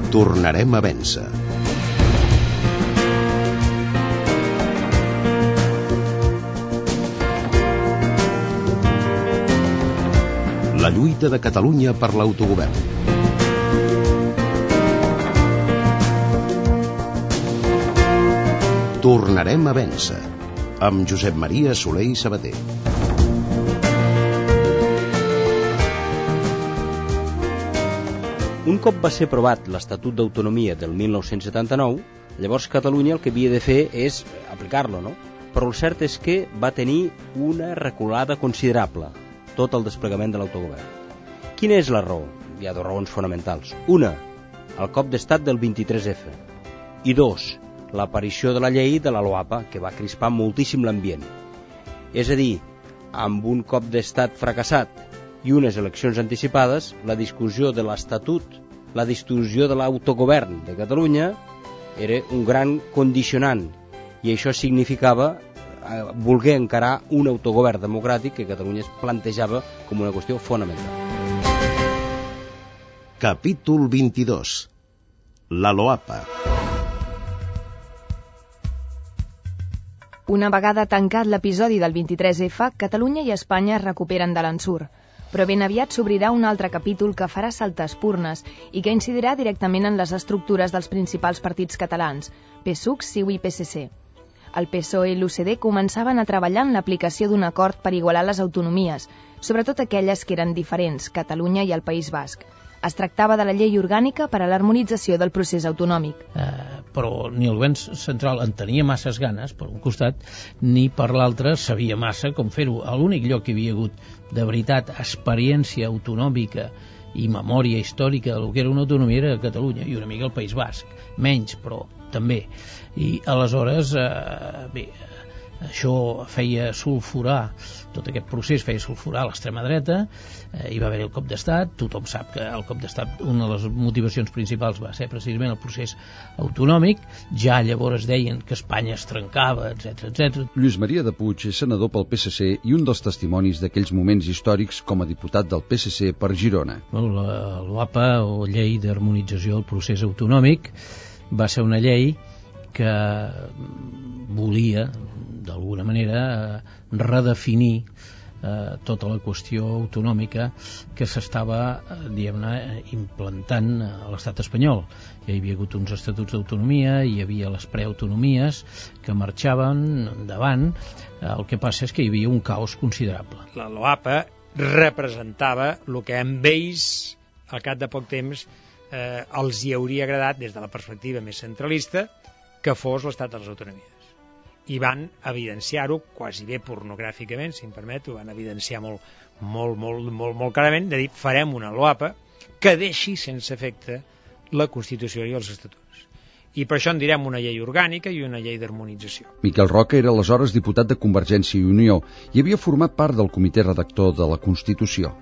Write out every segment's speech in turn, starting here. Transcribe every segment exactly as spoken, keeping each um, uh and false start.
Tornarem a vèncer. La lluita de Catalunya per l'autogovern. Tornarem a vèncer, amb Josep Maria Soler i Sabater. Un cop va ser aprovat l'Estatut d'Autonomia del mil nou-cents setanta-nou, llavors Catalunya el que havia de fer és aplicar-lo, no? Però el cert és que va tenir una reculada considerable, tot el desplegament de l'autogovern. Quina és la raó? Hi ha dues raons fonamentals. Una, el cop d'estat del vint-i-tres efa. I dos, l'aparició de la llei de la LOAPA, que va crispar moltíssim l'ambient. És a dir, amb un cop d'estat fracassat i unes eleccions anticipades, la discussió de l'Estatut, la discussió de l'autogovern de Catalunya era un gran condicionant, i això significava eh, voler encarar un autogovern democràtic que Catalunya es plantejava com una qüestió fonamental. Capítol vint-i-dos. La LOAPA. Una vegada tancat l'episodi del vint-i-tres efa, Catalunya i Espanya es recuperen de l'ensurt. Però ben aviat s'obrirà un altre capítol que farà saltar espurnes i que incidirà directament en les estructures dels principals partits catalans, P SUC, C I U i P S C. El P S O E i l'U C D començaven a treballar en l'aplicació d'un acord per igualar les autonomies, sobretot aquelles que eren diferents, Catalunya i el País Basc. Es tractava de la llei orgànica per a l'harmonització del procés autonòmic. Eh, però ni el govern central en tenia masses ganes, per un costat, ni per l'altre sabia massa com fer-ho. L'únic lloc que hi havia hagut de veritat experiència autonòmica i memòria històrica del que era una autonomia era Catalunya i una mica el País Basc. Menys, però també. I aleshores, eh, bé, això feia sulfurar, tot aquest procés feia sulfurar l'extrema dreta, eh, hi va haver el cop d'estat, tothom sap que el cop d'estat, una de les motivacions principals va ser precisament el procés autonòmic, ja llavors deien que Espanya es trencava, etcètera, etcètera. Lluís Maria de Puig és senador pel P S C i un dels testimonis d'aquells moments històrics com a diputat del P S C per Girona. La LOAPA, o Llei d'Harmonització del Procés Autonòmic, va ser una llei que volia, d'alguna manera, redefinir eh, tota la qüestió autonòmica que s'estava, eh, diguem-ne, implantant a l'estat espanyol. Ja hi havia hagut uns estatuts d'autonomia, hi havia les preautonomies que marxaven endavant, el que passa és que hi havia un caos considerable. La LOAPA representava el que amb ells, al cap de poc temps, eh, els hi hauria agradat, des de la perspectiva més centralista, que fos l'estat de les autonomies. I van evidenciar-ho quasi bé pornogràficament, si em permet, ho van evidenciar molt, molt, molt, molt, molt clarament, de dir, farem una LOAPA que deixi sense efecte la Constitució i els estatuts. I per això en direm una llei orgànica i una llei d'harmonització. Miquel Roca era aleshores diputat de Convergència i Unió i havia format part del comitè redactor de la Constitució.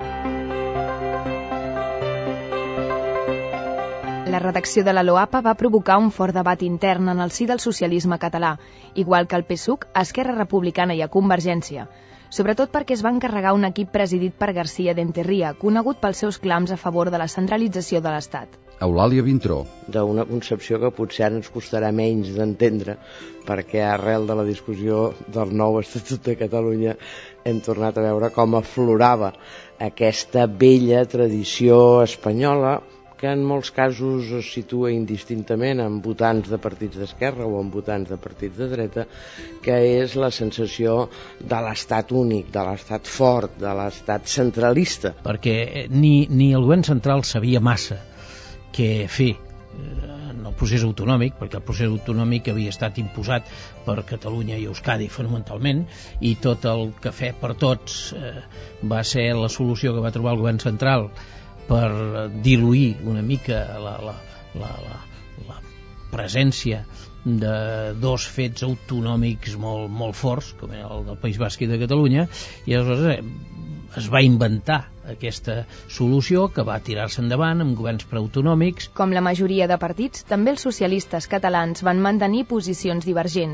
La redacció de la LOAPA va provocar un fort debat intern en el si del socialisme català, igual que el P SUC, a Esquerra Republicana i a Convergència, sobretot perquè es va encarregar un equip presidit per García d'Enterria, conegut pels seus clams a favor de la centralització de l'Estat. Eulàlia Vintró. D'una concepció que potser ara ens costarà menys d'entendre, perquè arrel de la discussió del nou Estatut de Catalunya hem tornat a veure com aflorava aquesta vella tradició espanyola, que en molts casos es situa indistintament en votants de partits d'esquerra o en votants de partits de dreta, que és la sensació de l'estat únic, de l'estat fort, de l'estat centralista. Perquè ni, ni el govern central sabia massa què fer en el procés autonòmic, perquè el procés autonòmic havia estat imposat per Catalunya i Euskadi fonamentalment, i tot el cafè per tots eh, va ser la solució que va trobar el govern central per diluir una mica la, la, la, la, la presència de dos fets autonòmics molt, molt forts, com era el del País Basc i de Catalunya, i aleshores eh, es va inventar aquesta solució que va tirar-se endavant amb governs preautonòmics. Com la majoria de partits, també els socialistes catalans van mantenir posicions divergents,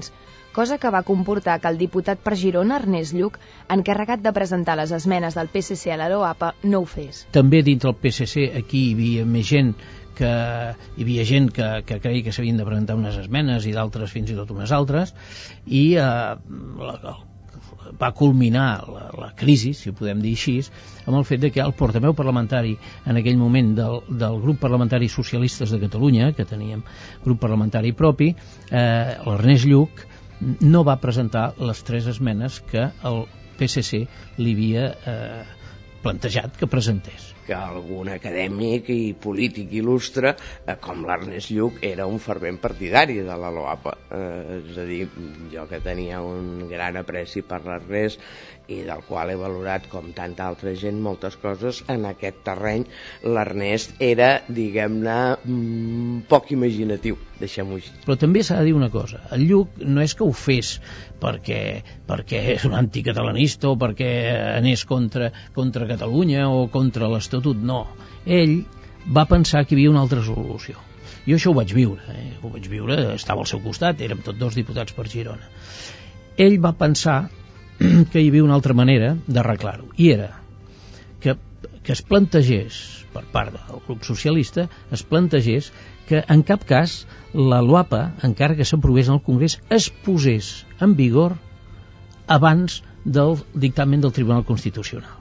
cosa que va comportar que el diputat per Girona, Ernest Lluch, encarregat de presentar les esmenes del P S C a la LOAPA, no ho fes. També dintre el P S C aquí hi havia més gent que hi havia gent que, que creia que s'havien de presentar unes esmenes i d'altres fins i tot unes altres, i eh, la, va culminar la, la crisi, si ho podem dir així, amb el fet de que el portaveu parlamentari en aquell moment del, del grup parlamentari Socialistes de Catalunya, que teníem grup parlamentari propi, eh, l'Ernest Lluch, no va presentar les tres esmenes que el P S C li havia eh, plantejat que presentés. Que algun acadèmic i polític il·lustre, eh, com l'Ernest Lluch, era un fervent partidari de la LOAPA. Eh, és a dir, jo que tenia un gran apreci per l'Ernest i del qual he valorat, com tanta altra gent, moltes coses, en aquest terreny l'Ernest era, diguem-ne, mm, poc imaginatiu, deixem-ho així. Però també s'ha de dir una cosa, el Lluch no és que ho fes perquè, perquè és un anticatalanista o perquè anés contra, contra Catalunya o contra l'Estatut, no. Ell va pensar que hi havia una altra solució. Jo això ho vaig viure, eh? ho vaig viure, estava al seu costat, érem tots dos diputats per Girona. Ell va pensar que hi havia una altra manera d'arreglar-ho, i era que, que es plantegés, per part del grup socialista, es plantegés que en cap cas la LOAPA, encara que s'aprovés en el Congrés, es posés en vigor abans del dictamen del Tribunal Constitucional.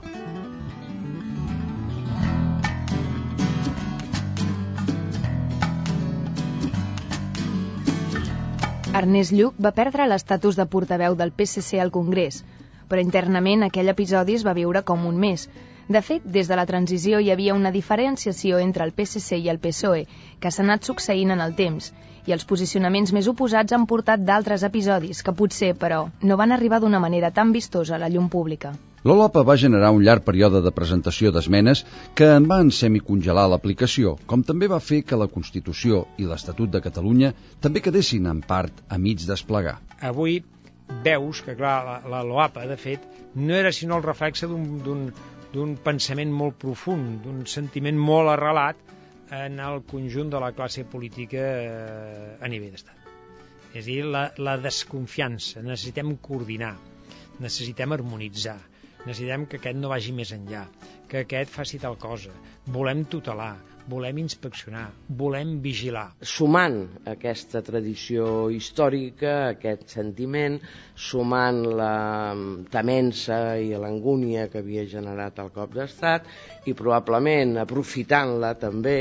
Ernest Lluch va perdre l'estatus de portaveu del P S C al Congrés, però internament aquell episodi es va viure com un mes. De fet, des de la transició hi havia una diferenciació entre el P S C i el P S O E que s'ha anat succeint en el temps, i els posicionaments més oposats han portat d'altres episodis que potser, però, no van arribar d'una manera tan vistosa a la llum pública. La LOAPA va generar un llarg període de presentació d'esmenes que en van semicongelar l'aplicació, com també va fer que la Constitució i l'Estatut de Catalunya també quedessin en part a mig desplegar. Avui veus que, clar, la, la LOAPA, de fet, no era sinó el reflexe d'un d'un pensament molt profund, d'un sentiment molt arrelat en el conjunt de la classe política eh, a nivell d'estat. És a dir, la, la desconfiança, necessitem coordinar, necessitem harmonitzar, necessitem que aquest no vagi més enllà, que aquest faci tal cosa, volem tutelar, volem inspeccionar, volem vigilar. Sumant aquesta tradició històrica, aquest sentiment, sumant la temença i l'angúnia que havia generat el cop d'estat i probablement aprofitant-la també,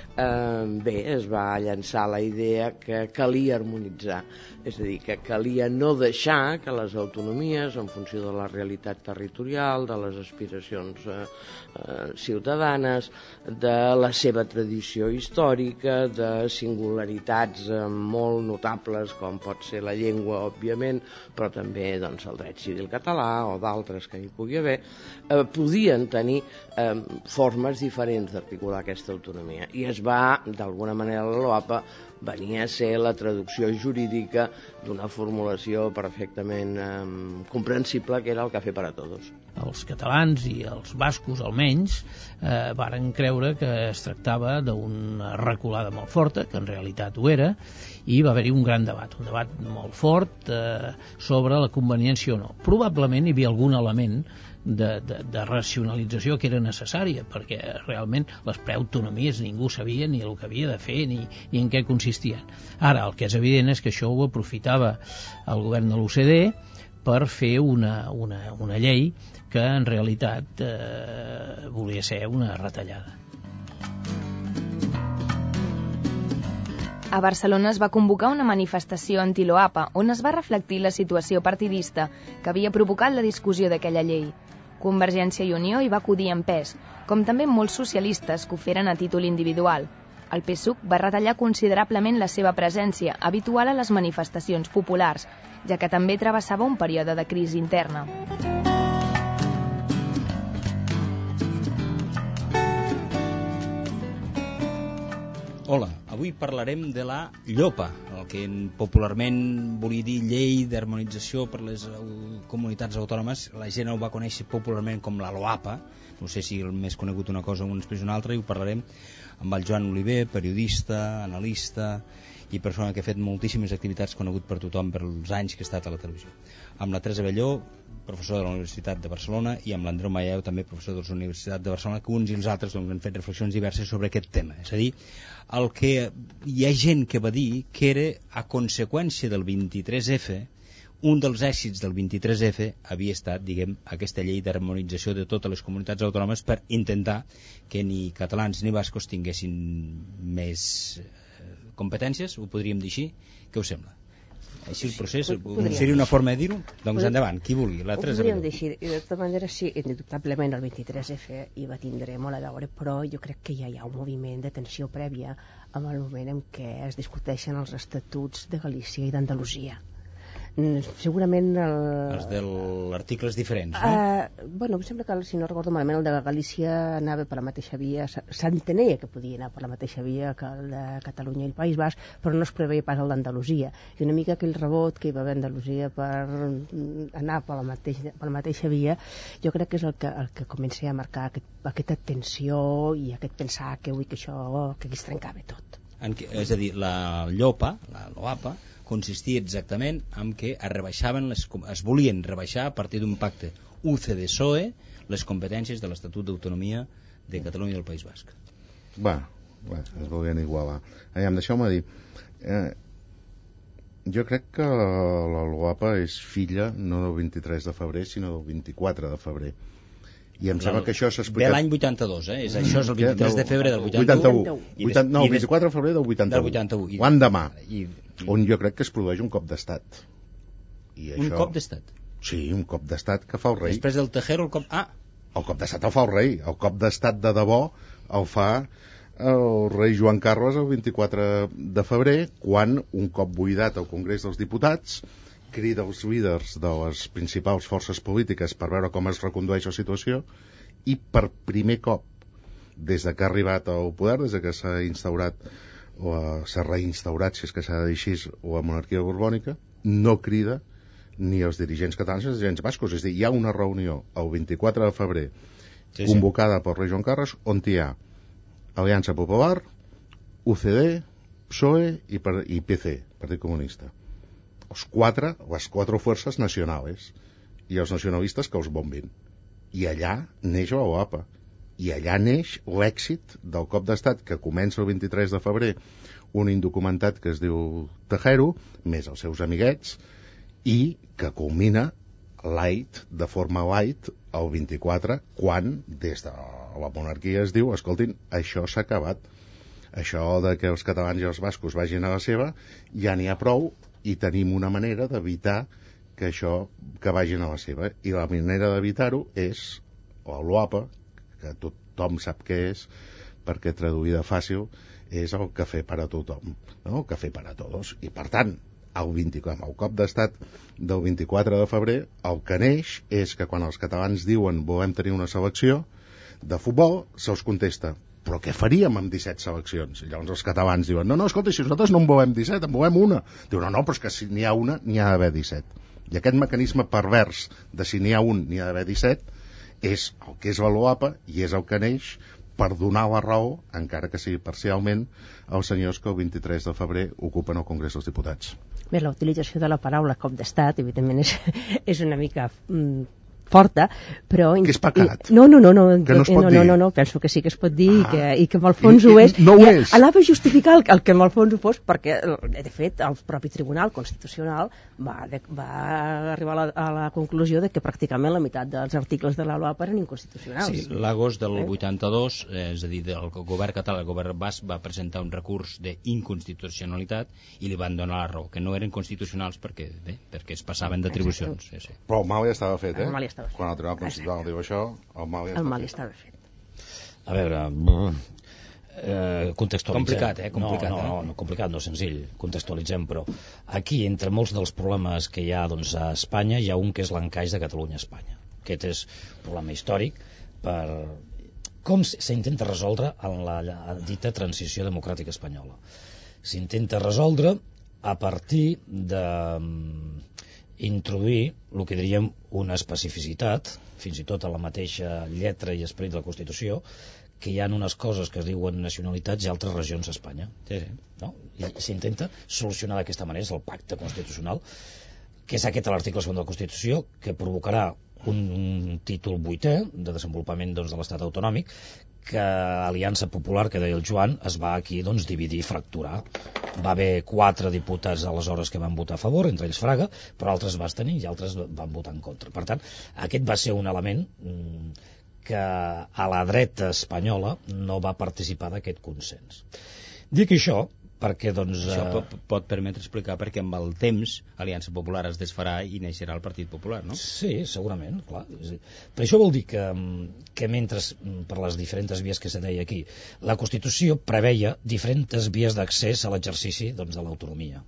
eh, bé, es va llançar la idea que calia harmonitzar. És a dir, que calia no deixar que les autonomies, en funció de la realitat territorial, de les aspiracions eh, eh, ciutadanes, de la seva tradició històrica, de singularitats eh, molt notables, com pot ser la llengua, òbviament, però també doncs, el dret civil català o d'altres que hi pugui haver, eh, podien tenir eh, formes diferents d'articular aquesta autonomia. I es va, d'alguna manera, la LOAPA venia a ser la traducció jurídica d'una formulació perfectament eh, comprensible, que era el cafè per a tots. Els catalans i els bascos, almenys, eh, varen creure que es tractava d'una reculada molt forta, que en realitat ho era, i va haver-hi un gran debat, un debat molt fort eh, sobre la conveniència o no. Probablement hi havia algun element de, de, de racionalització que era necessària, perquè realment les preautonomies ningú sabia ni el que havia de fer ni, ni en què consistien. Ara, el que és evident és que això ho aprofitava el govern de l'O C D per fer una, una, una llei que en realitat eh, volia ser una retallada. A Barcelona es va convocar una manifestació anti-LOAPA on es va reflectir la situació partidista que havia provocat la discussió d'aquella llei. Convergència i Unió hi va acudir en pes, com també molts socialistes que ho feren a títol individual. El P S U C va retallar considerablement la seva presència, habitual a les manifestacions populars, ja que també travessava un període de crisi interna. Hola, avui parlarem de la Llopa, el que popularment volia dir llei d'harmonització per les comunitats autònomes. La gent ho va conèixer popularment com la LOAPA, no sé si el més conegut una cosa o després una altra, i ho parlarem amb el Joan Oliver, periodista, analista i persona que ha fet moltíssimes activitats, conegut per tothom per els anys que ha estat a la televisió. Amb la Teresa Belló, professor de la Universitat de Barcelona, i amb l'Andreu Maieu, també professor de la Universitat de Barcelona, que uns i els altres doncs, han fet reflexions diverses sobre aquest tema. És a dir, el que hi ha gent que va dir que era a conseqüència del vint-i-tres efe, un dels èxits del vint-i-tres efe havia estat, diguem, aquesta llei d'harmonització de totes les comunitats autònomes per intentar que ni catalans ni bascos tinguessin més eh, competències, ho podríem dir així. Què us sembla? Així el procés, podríem. Seria una forma de dir-ho? Doncs podríem. Endavant, qui vulgui, la Teresa. Ho podríem dir així, de tota manera sí, indubtablement el vint-i-tres efe hi va tindre molt a veure, però jo crec que ja hi ha un moviment de tensió prèvia amb el moment en què es discuteixen els estatuts de Galícia i d'Andalusia. Segurament el... els de l'article és diferents, no? Uh, bueno, em sembla que, si no recordo malament, el de Galícia anava per la mateixa via, s'entenia que podia anar per la mateixa via que el de Catalunya i el País Basc, però no es preveia pas el d'Andalusia, i una mica aquell rebot que hi va haver a Andalusia per anar per la mateixa, per la mateixa via, jo crec que és el que, el que comença a marcar aquest, aquesta tensió i aquest pensar que, ui, que això que aquí es trencava tot. En que, és a dir, la Llopa, la LOAPA, consistia exactament en que es rebaixaven les, es volien rebaixar a partir d'un pacte U C D S O E les competències de l'Estatut d'Autonomia de Catalunya i del País Basc. Va, va es volien igualar. Aviam, deixeu-me dir, eh, jo crec que la LOAPA és filla no del vint-i-tres de febrer, sinó del vint-i-quatre de febrer. I em sembla que això s'ha explicat... Ve l'any vuitanta-dos, eh? És, això és el vint-i-tres de febrer del vuitanta-u. vuitanta-u. No, el vint-i-quatre de febrer del vuitanta-u. vuitanta-u. L'endemà, on jo crec que es produeix un cop d'estat. I això... Un cop d'estat? Sí, un cop d'estat que fa el rei. Després del Tejero, el cop... Ah! El cop d'estat el fa el rei. El cop d'estat de debò el fa el rei Joan Carles el vint-i-quatre de febrer, quan, un cop buidat al Congrés dels Diputats, crida els líders de les principals forces polítiques per veure com es recondueix la situació, i per primer cop des de que ha arribat al poder, des de que s'ha instaurat o s'ha reinstaurat, si és que s'ha de dir així, la monarquia borbònica, no crida ni els dirigents catalans ni els dirigents bascos. És a dir, hi ha una reunió el vint-i-quatre de febrer sí, sí. convocada pel rei Joan Carles, on hi ha Aliança Popular, U C D, P S O E i, per, i P C, Partit Comunista. Els quatre, les quatre forces nacionals i els nacionalistes que els bombin. I allà neix la LOAPA. I allà neix l'èxit del cop d'estat que comença el vint-i-tres de febrer, un indocumentat que es diu Tejero, més els seus amiguets, i que culmina light, de forma light, el vint-i-quatre, quan des de la monarquia es diu, escoltin, això s'ha acabat. Això de que els catalans i els bascos vagin a la seva, ja n'hi ha prou, i tenim una manera d'evitar que això que vagin a la seva, i la manera d'evitar-ho és la LOAPA, que tothom sap què és, perquè traduïda fàcil és el cafè per a tothom, no? El cafè per a tots. I per tant, el, vint-i-quatre, el cop d'estat del vint-i-quatre de febrer, el que neix és que quan els catalans diuen volem tenir una selecció de futbol, se'ls contesta, però què faríem amb disset seleccions? I llavors els catalans diuen, no, no, escolta, si nosaltres no en volem disset, en volem una. Diu, no, no, però és que si n'hi ha una, n'hi ha d'haver disset. I aquest mecanisme pervers de si n'hi ha un, n'hi ha d'haver disset, és el que és la LOAPA i és el que neix per donar la raó, encara que sigui parcialment, als senyors que el vint-i-tres de febrer ocupen el Congrés dels Diputats. Bé, la utilització de la paraula cop d'estat, evidentment, és, és una mica... Mm, forta, però... Que és pecat. No, no, no, no, que no es pot no, dir. No, no, no, penso que sí que es pot dir ah. i, que, i que en el fons I, ho és. No ho I és. Anava a justificar el, el que en el fons ho fos, perquè, de fet, el propi Tribunal Constitucional va, de, va arribar a la, a la conclusió de que pràcticament la meitat dels articles de la LOAPA eren inconstitucionals. Sí, l'agost del vuitanta-dos, eh, és a dir, el govern català, el govern basc, va presentar un recurs d'inconstitucionalitat i li van donar la raó, que no eren constitucionals perquè, bé, perquè es passaven d'atribucions. Sí, sí. Però el mal ja estava fet, eh? El mal ja estava fet. Quan el Tribunal Constitucional diu això, el mal ja, el mal ja estava fet. A veure, eh, contextualitzem. Complicat, eh? Complicat, no, no, no, no, complicat, no, senzill, contextualitzem, però aquí, entre molts dels problemes que hi ha doncs, a Espanya, hi ha un que és l'encaix de Catalunya a Espanya. Aquest és un problema històric per com s'intenta resoldre en la dita transició democràtica espanyola. S'intenta resoldre a partir de introduir el que diríem una especificitat, fins i tot a la mateixa lletra i esperit de la Constitució, que hi ha unes coses que es diuen nacionalitats i altres regions a Espanya. Sí, sí. No? I s'intenta solucionar d'aquesta manera, és el pacte constitucional, que és aquest l'article segon de la Constitució, que provocarà un, un títol vuitè de desenvolupament doncs, de l'estat autonòmic, que Aliança Popular, que deia el Joan, es va aquí doncs, dividir i fracturar. Va haver quatre diputats aleshores que van votar a favor, entre ells Fraga, però altres va tenir i altres van votar en contra. Per tant, aquest va ser un element que a la dreta espanyola no va participar d'aquest consens. Dic això perquè doncs... Això pot, pot permetre explicar perquè amb el temps Aliança Popular es desfarà i neixerà el Partit Popular, no? Sí, segurament, clar. Per això vol dir que, que mentre, per les diferents vies que se deia aquí, la Constitució preveia diferents vies d'accés a l'exercici doncs, de l'autonomia.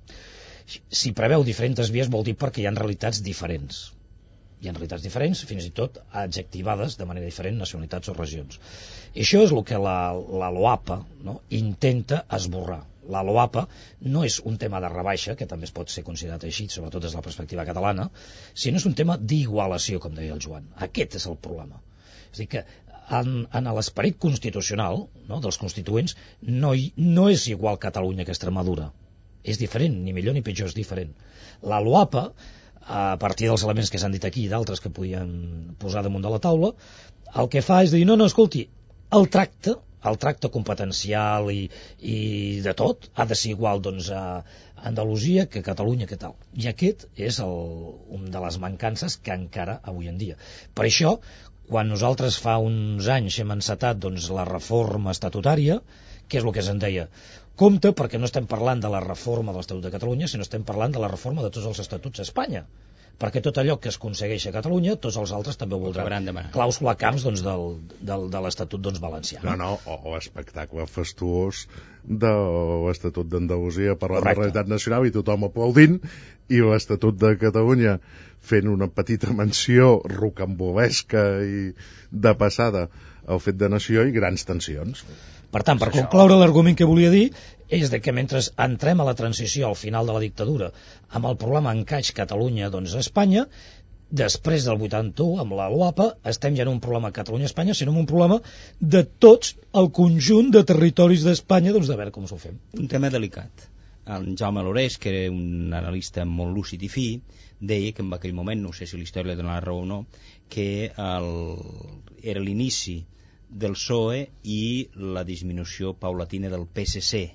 Si preveu diferents vies vol dir perquè hi ha realitats diferents. Hi ha realitats diferents, fins i tot adjectivades de manera diferent, nacionalitats o regions. I això és el que la, la LOAPA, no, intenta esborrar. La LOAPA no és un tema de rebaixa, que també es pot ser considerat així, sobretot des de la perspectiva catalana, sinó és un tema d'igualació, com deia el Joan. Aquest és el problema. És a dir, que en, en l'esperit constitucional, no, dels constituents no, hi, no és igual Catalunya que Extremadura. És diferent, ni millor ni pitjor, és diferent. La LOAPA, a partir dels elements que s'han dit aquí i d'altres que podien posar damunt de la taula, el que fa és dir, no, no, escolti, el tracte, el tracte competencial i, i de tot ha de ser igual doncs, a Andalusia que a Catalunya, que tal. I aquest és el, un de les mancances que encara avui en dia. Per això, quan nosaltres fa uns anys hem encetat doncs, la reforma estatutària, què és el que se'n deia? Compte, perquè no estem parlant de la reforma de l'Estatut de Catalunya, sinó estem parlant de la reforma de tots els estatuts a Espanya. Perquè tot allò que es aconsegueix a Catalunya, tots els altres també ho voldran. Clàusula camps doncs, del, del, de l'Estatut doncs, valencià. No, no, o, o espectacle fastuós de l'Estatut d'Andalusia parlant Correcte. De realitat nacional i tothom aplaudint, i l'Estatut de Catalunya fent una petita menció rocambolesca i de passada al fet de nació i grans tensions. Per tant, per concloure, l'argument que volia dir és de que mentre entrem a la transició al final de la dictadura amb el problema encaix Catalunya doncs, a Espanya, després del vuitanta-u, amb la LOAPA, estem ja en un problema a Catalunya-Espanya, sinó en un problema de tots el conjunt de territoris d'Espanya, doncs de veure com s'ho fem. Un tema delicat. El Jaume Lorés, que era un analista molt lúcid i fi, deia que en aquell moment, no sé si la història li dona la raó o no, que el... era l'inici del P S O E i la disminució paulatina del P S C.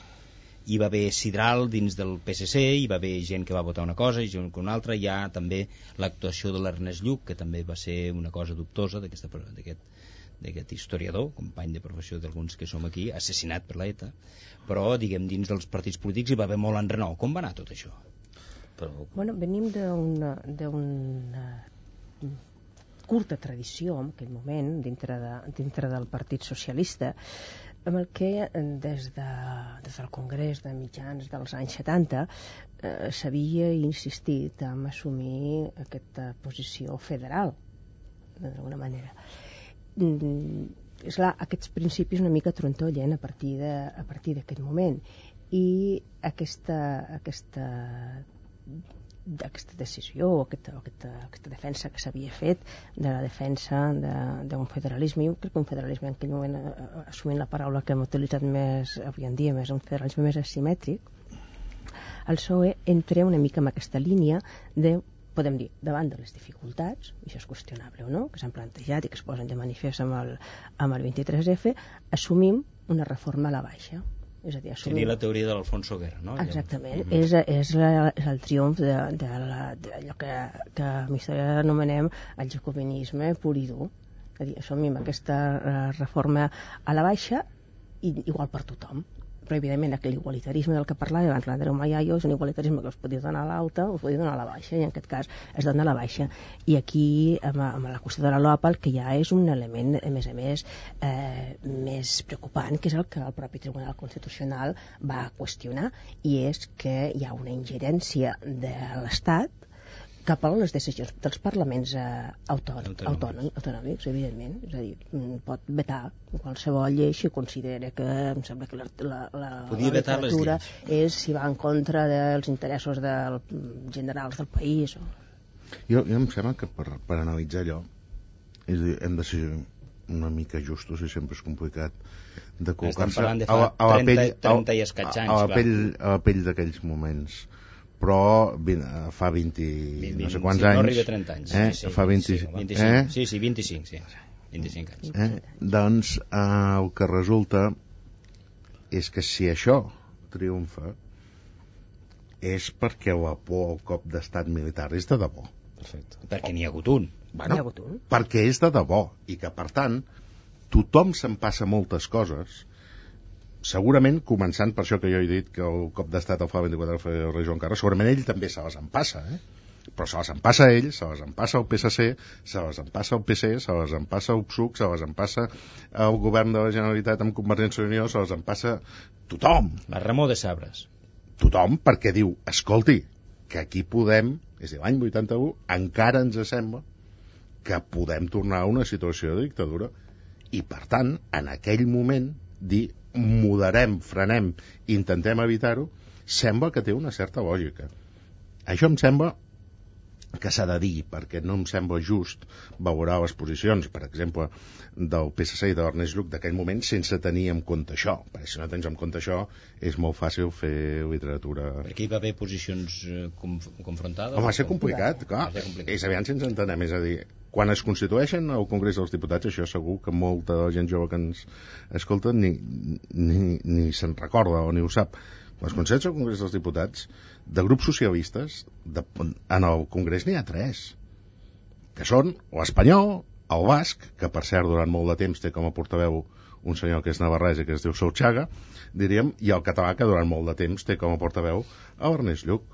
Hi va haver sidral dins del P S C, hi va haver gent que va votar una cosa i gent que una altra. Hi ha també l'actuació de l'Ernest Lluch, que també va ser una cosa dubtosa d'aquest d'aquest historiador, company de professió d'alguns que som aquí, assassinat per l'ETA, però diguem dins dels partits polítics hi va haver molt enrenou. Com va anar tot això? Però... Bueno, venim d'una curta tradició en aquell moment dintre, de, dintre del Partit Socialista, amb el que des, de, des del Congrés de mitjans dels anys setanta eh, s'havia insistit en assumir aquesta posició federal, d'alguna manera. Mm, és clar, aquests principis una mica trontollen a partir de, a partir d'aquest moment, i aquesta, aquesta d'aquesta decisió o aquesta, aquesta, aquesta defensa que s'havia fet de la defensa d'un federalisme. Jo crec que un federalisme en aquell moment, assumint la paraula que hem utilitzat més avui en dia, més un federalisme més asimètric, el P S O E entra una mica en aquesta línia de, podem dir, davant de les dificultats, i això és qüestionable o no, que s'han plantejat i que es posen de manifest amb el, amb el vint-i-tres efe, assumim una reforma a la baixa. És a dir, assumir... Seria la teoria de l'Alfonso Guerra, no? Exactament, mm-hmm. és, és, la, és el triomf d'allò que, que a mi anomenem el jacobinisme pur i dur. És a dir, assumim aquesta reforma a la baixa i igual per tothom. Però evidentment aquell igualitarisme del que parlava abans l'Andreu Mayayo és un igualitarisme que es podia donar a l'alta o es podia donar a la baixa, i en aquest cas es dona a la baixa. I aquí, amb, amb la qüestió de la LOAPA, el que hi ha és un element, a més a més, eh, més preocupant, que és el que el propi Tribunal Constitucional va qüestionar, i és que hi ha una ingerència de l'Estat cap a les decisions dels parlaments eh, autònom, autònom, autonòmics, evidentment. És a dir, pot vetar qualsevol llei si considera que, em sembla que la, la, la, la literatura és si va en contra dels interessos del, generals del país. O... Jo, jo em sembla que per, per analitzar allò és dir, hem de ser una mica justos i sempre és complicat de col·locar-se a, a, a la pell, a, a, a la pell, a la pell d'aquells moments, però fa vint, vint no sé quants sí, anys no arriba a trenta anys eh? sí, sí, fa vint, vint-i-cinc, vint-i-cinc, eh? sí, sí, vint-i-cinc, sí. vint-i-cinc anys eh? Doncs eh, el que resulta és que si això triomfa és perquè la por al cop d'estat militar és de debò. Perfecte. Perquè n'hi ha hagut un. Bueno, perquè és de debò i que, per tant, tothom se'n passa moltes coses, segurament començant per això que jo he dit que el cop d'estat el fa el vint-i-quatre de febrer el rei Joan Carles, segurament ell també se les en passa, eh? Però se les en passa ell, se les en passa el P S C, se les en passa el P C, se les en passa el P S U C, se les en passa el govern de la Generalitat amb Convergència i Unió, se les en passa tothom. La Ramó de Sabres. Tothom, perquè diu, escolti, que aquí podem, és a dir, l'any vuitanta-u, encara ens sembla que podem tornar a una situació de dictadura i, per tant, en aquell moment dir moderem, frenem, intentem evitar-ho, sembla que té una certa lògica. Això em sembla que s'ha de dir, perquè no em sembla just valorar les posicions, per exemple, del P S C i de l'Ernest Lluch d'aquell moment sense tenir en compte això, perquè si no tens en compte això és molt fàcil fer literatura. Perquè hi va haver posicions conf confrontades? Home, va ser complicat, clar. Va ser complicat. És aviam si ens entenem, és a dir, quan es constitueixen al Congrés dels Diputats, això segur que molta de la gent jove que ens escolta ni, ni, ni se'n recorda o ni ho sap. Les consells del Congrés dels Diputats de grups socialistes de, en el Congrés n'hi ha tres que són l'espanyol, el basc, que per cert durant molt de temps té com a portaveu un senyor que és navarrès i que es diu Souchaga, diríem, i el català, que durant molt de temps té com a portaveu l'Ernest Lluch,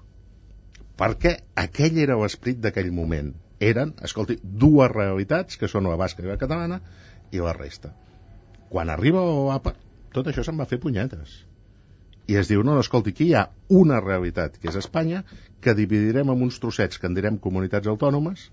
perquè aquell era l'esperit d'aquell moment. Eren, escolti, dues realitats que són la basca i la catalana i la resta. Quan arriba l'O A P A tot això se'n va fer punyetes i es diu, no, no, escolti, aquí hi ha una realitat, que és Espanya, que dividirem en uns trossets que en direm comunitats autònomes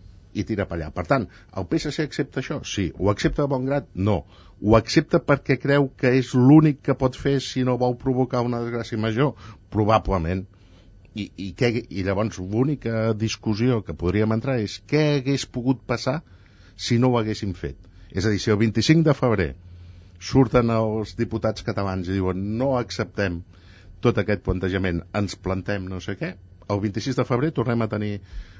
i tira per allà. Per tant, el P S C accepta això? Sí. Ho accepta de bon grat? No. Ho accepta perquè creu que és l'únic que pot fer si no vol provocar una desgràcia major? Probablement. I, i, què, i llavors l'única discussió que podríem entrar és què hagués pogut passar si no ho haguéssim fet. És a dir, si el vint-i-cinc de febrer surten els diputats catalans i diuen no acceptem tot aquest plantejament, ens plantem no sé què, el vint-i-sis de febrer tornem a tenir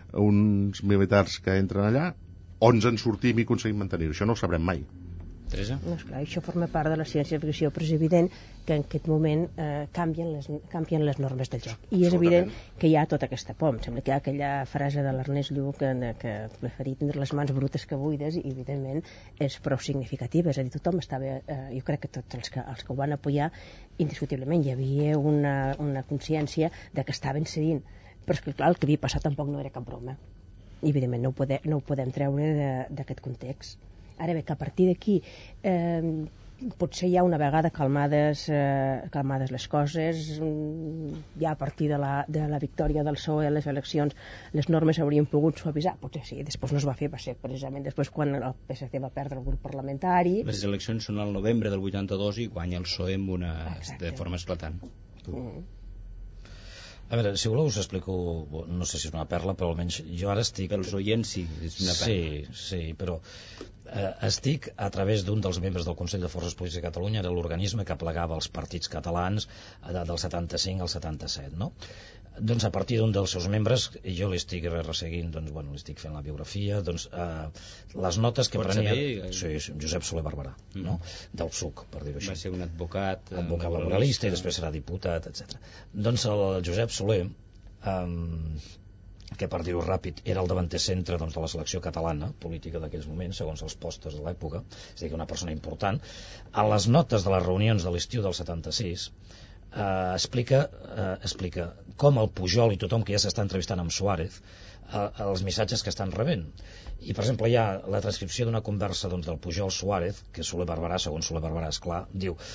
uns militars que entren allà, on ens sortim i aconseguim mantenir-ho. Això no ho sabrem mai. Teresa? No, esclar, això forma part de la ciència-ficció, però és evident que en aquest moment eh, canvien, les, canvien les normes del joc. I és evident que hi ha tota aquesta por. Em sembla que hi ha aquella frase de l'Ernest Lluch que, que preferir tindre les mans brutes que buides, i evidentment és prou significativa. És a dir, tothom estava, eh, jo crec que tots els que, els que ho van apoyar, indiscutiblement hi havia una, una consciència de que estaven cedint. Però és que, clar, el que havia passat tampoc no era cap broma. I evidentment no ho podem, no ho podem treure d'aquest context. Ara bé, que a partir d'aquí eh, potser ja una vegada calmades, eh, calmades les coses, ja a partir de la, de la victòria del P S O E a les eleccions les normes haurien pogut suavitzar, potser sí, després no es va fer, va ser precisament després quan el P S C va perdre el grup parlamentari. Les eleccions són al novembre del vuitanta-dos i guanya el P S O E amb una, de forma esclatant. Mm. A veure, si voleu us explico, no sé si és una perla, però almenys jo ara estic... Els oients sí, és una perla. Sí, sí, però eh, estic a través d'un dels membres del Consell de Forces Polítiques de Catalunya, era l'organisme que plegava els partits catalans eh, del setanta-cinc al setanta-set, no? Doncs a partir d'un dels seus membres, jo l'estic resseguint, doncs, bueno, l'estic fent la biografia, doncs, eh, les notes que Pots prenia... saber? Sí, Josep Soler Barberà, mm. no? Del P S U C, per dir-ho així. Va ser un advocat... Advocat laboralista i després serà diputat, etcètera. Doncs el Josep Soler, eh, que per dir-ho ràpid, era el davanter centre doncs, de la selecció catalana, política d'aquells moments, segons els postos de l'època, és a dir, una persona important, a les notes de les reunions de l'estiu del setanta-sis, eh, explica, eh, explica com el Pujol i tothom que ja s'està entrevistant amb Suárez eh, els missatges que estan rebent. I, per exemple, hi ha la transcripció d'una conversa doncs, del Pujol-Suárez, que Soler Barberà, segons Soler Barberà, esclar, diu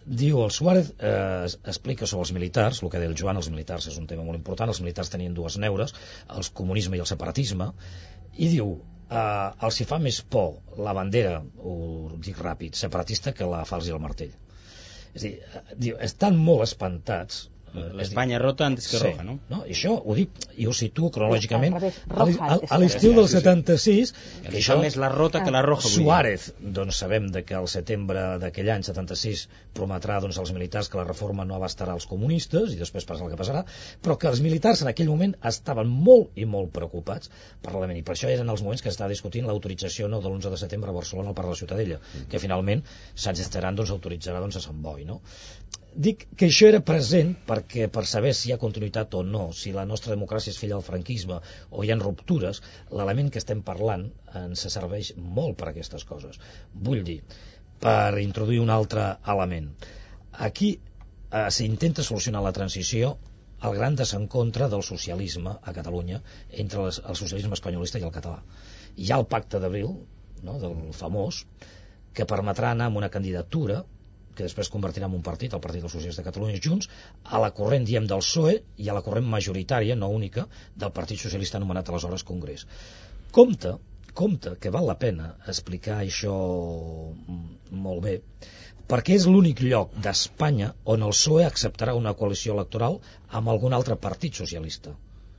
Diu, el Suárez eh, explica sobre els militars, el que deia el Joan, els militars és un tema molt important, els militars tenien dues neures, el comunisme i el separatisme, i diu, eh, els hi fa més por la bandera, ho dic ràpid, separatista que la falç i el martell. És a dir, diu, estan molt espantats. L'Espanya rota antes que sí, roja, no? no? I això ho dic, i ho situo cronològicament roja, a l'estiu del setanta-sis, que això més la rota que la roja. Suárez, doncs sabem de que al setembre d'aquell any setanta-sis prometrà doncs, als militars que la reforma no abastarà els comunistes, i després passarà el que passarà, però que els militars en aquell moment estaven molt i molt preocupats per l'element, i per això eren els moments que s'estava discutint l'autorització no, de l'onze de setembre a Barcelona al Parc de la Ciutadella, que finalment Sánchez Terán doncs, autoritzarà doncs, a Sant Boi, no? Dic que això era present perquè per saber si hi ha continuïtat o no, si la nostra democràcia és filla del franquisme o hi ha ruptures, l'element que estem parlant ens serveix molt per a aquestes coses. Vull dir, per introduir un altre element. Aquí eh, s'intenta solucionar la transició al gran desencontre del socialisme a Catalunya entre les, el socialisme espanyolista i el català. Hi ha el pacte d'Abril, no, del famós, que permetrà anar amb una candidatura que després convertirà en un partit, el Partit dels Socialistes de Catalunya Junts, a la corrent, diem, del P S O E i a la corrent majoritària, no única, del Partit Socialista anomenat aleshores Congrés. Compte, compte, que val la pena explicar això molt bé, perquè és l'únic lloc d'Espanya on el P S O E acceptarà una coalició electoral amb algun altre partit socialista.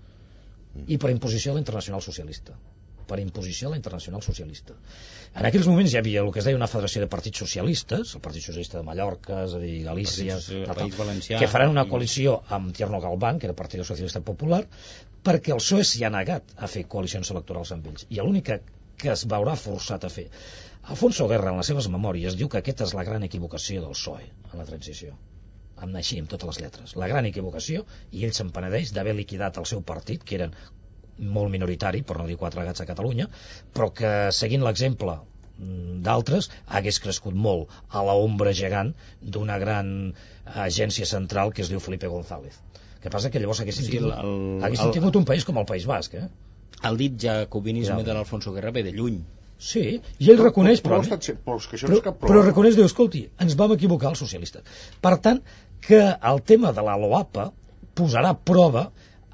I per imposició de la Internacional Socialista. per imposició de la Internacional Socialista. En aquells moments hi havia el que es deia una federació de partits socialistes, el Partit Socialista de Mallorca, és a dir, Galícia, País Valencià, que faran una coalició amb Tierno Galván, que era el Partit Socialista Popular, perquè el P S O E s'hi ha negat a fer coalicions electorals amb ells. I l'única que es veurà forçat a fer. Alfonso Guerra, en les seves memòries, diu que aquesta és la gran equivocació del P S O E en la transició. Amb així, amb totes les lletres. La gran equivocació, i ell se'n penedeix d'haver liquidat el seu partit, que eren molt minoritari, per no dir quatre gats a Catalunya, però que, seguint l'exemple d'altres, hagués crescut molt a l'ombra gegant d'una gran agència central que es diu Felipe González. El que passa que llavors haguessin, sí, tingut, el, haguessin el, tingut un país com el País Basc. Eh? El dit jacobinisme ja. de l'Alfonso Guerra ve de lluny. Sí, i ell reconeix, però, però, però, però, és que això però, no és cap però reconeix, diu, escolti, ens vam equivocar els socialistes. Per tant, que el tema de la LOAPA posarà a prova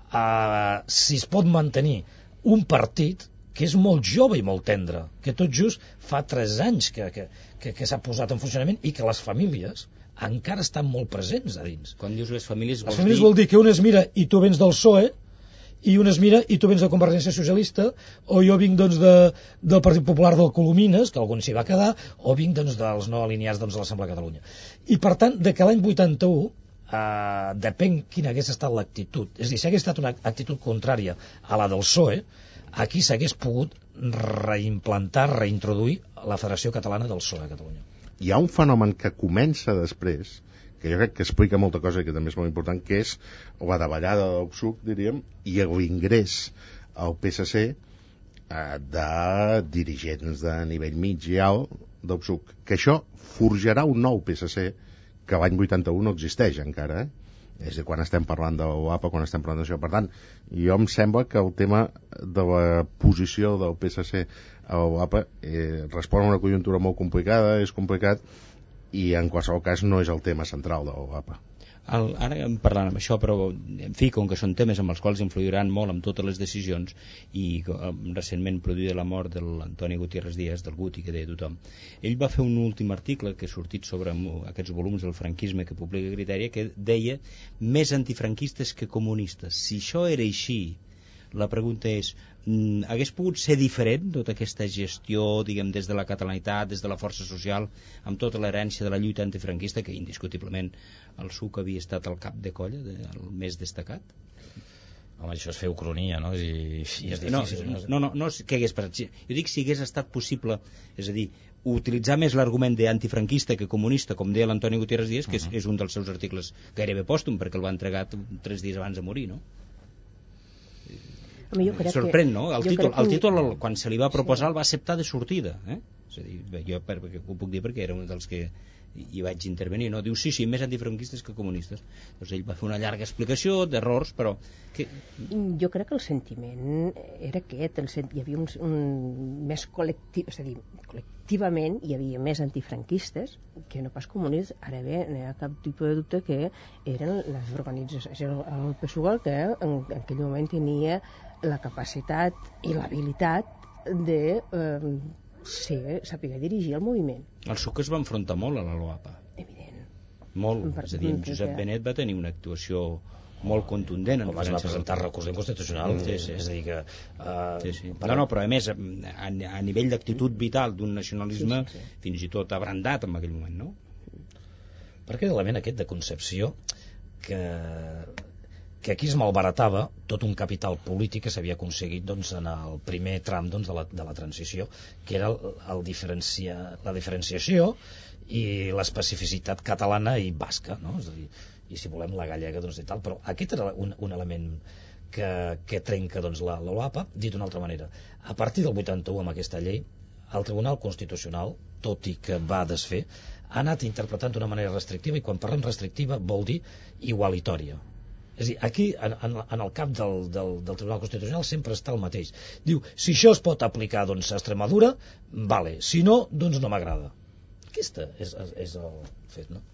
Uh, si es pot mantenir un partit que és molt jove i molt tendre, que tot just fa tres anys que, que, que, que s'ha posat en funcionament i que les famílies encara estan molt presents a dins. Quan dius les famílies, les famílies dir... vol dir que un es mira i tu vens del P S O E i un es mira i tu vens de Convergència Socialista, o jo vinc doncs, de, del Partit Popular del Colomines, que algun s'hi va quedar, o vinc doncs, dels no alineats doncs, de l'Assemblea de Catalunya. I per tant, de que l'any vuitanta-u Uh, depèn quina hagués estat l'actitud, és a dir, si hagués estat una actitud contrària a la del P S O E, aquí s'hagués pogut reimplantar, reintroduir la Federació Catalana del P S O E a Catalunya. Hi ha un fenomen que comença després, que jo crec que explica molta cosa i que també és molt important, que és la davallada del P S U C, diríem, i l'ingrés al P S C uh, de dirigents de nivell mig i alt del P S U C, que això forjarà un nou P S C que l'any vuitanta-u no existeix encara, eh? És a dir, quan estem parlant de l'OAPA, quan estem parlant d'això. Per tant, jo em sembla que el tema de la posició del P S C a l'OAPA eh, respon a una conjuntura molt complicada, és complicat, i en qualsevol cas no és el tema central de l'OAPA. El, ara em parlant amb això, però en fi, com que són temes amb els quals influiran molt amb totes les decisions, i um, recentment produïda la mort de l'Antoni Gutiérrez Díaz, del Guti, que deia tothom, ell va fer un últim article que ha sortit sobre aquests volums del franquisme que publica Critèria, que deia més antifranquistes que comunistes. Si això era així, la pregunta és, mm, hagués pogut ser diferent tota aquesta gestió, diguem, des de la catalanitat, des de la força social, amb tota l'herència de la lluita antifranquista, que indiscutiblement el S U C havia estat el cap de colla, de, el més destacat? Home, això és fer ucronia, no? I, i és difícil. No, no, no, no que hagués passat. Jo dic si hagués estat possible, és a dir, utilitzar més l'argument d'antifranquista que comunista, com deia l'Antoni Gutiérrez Díaz, que uh -huh. és, és un dels seus articles gairebé pòstum, perquè el va entregar tres dies abans de morir, no? Home, jo crec sorprèn, que, no? El títol, que... el títol, quan se li va proposar, el va acceptar de sortida, eh? És a dir, jo per, ho puc dir perquè era un dels que i vaig intervenir, no? Diu, sí, sí, més antifranquistes que comunistes. Doncs ell va fer una llarga explicació d'errors, però... Que... Jo crec que el sentiment era aquest, el sent... hi havia un, un més col·lectiu, és a dir, col·lectivament hi havia més antifranquistes que no pas comunistes. Ara bé, no hi ha cap tipus de dubte que eren les organitzacions, el P S U V que en, en aquell moment tenia la capacitat i l'habilitat de... Eh, sí, saber dirigir el moviment. El S U C es va enfrontar molt a la LOAPA. Evident. Molt. Per, és a dir, en Josep Benet va tenir una actuació molt contundent. Com es va presentar recurs d'inconstitucional. Mm. Sí, sí. És a dir que... Uh, sí, sí. Però no, però a més, a, a nivell d'actitud vital d'un nacionalisme sí, sí, sí. fins i tot abrandat en aquell moment, no? Perquè l'element aquest de concepció que... que aquí es malbaratava tot un capital polític que s'havia aconseguit doncs, en el primer tram doncs, de, la, de la transició, que era el, el diferencia, la diferenciació i l'especificitat catalana i basca, no? És a dir, i si volem la gallega doncs, i tal, però aquest era un, un element que, que trenca doncs, la, la LOAPA, dit d'una altra manera. A partir del vuitanta-u, amb aquesta llei, el Tribunal Constitucional, tot i que va desfer, ha anat interpretant d'una manera restrictiva, i quan parlem restrictiva vol dir igualitòria. És a dir, aquí, en, en el cap del, del, del Tribunal Constitucional sempre està el mateix. Diu, si això es pot aplicar doncs, a Extremadura, vale. Si no, doncs no m'agrada. Aquesta és, és el fet, no?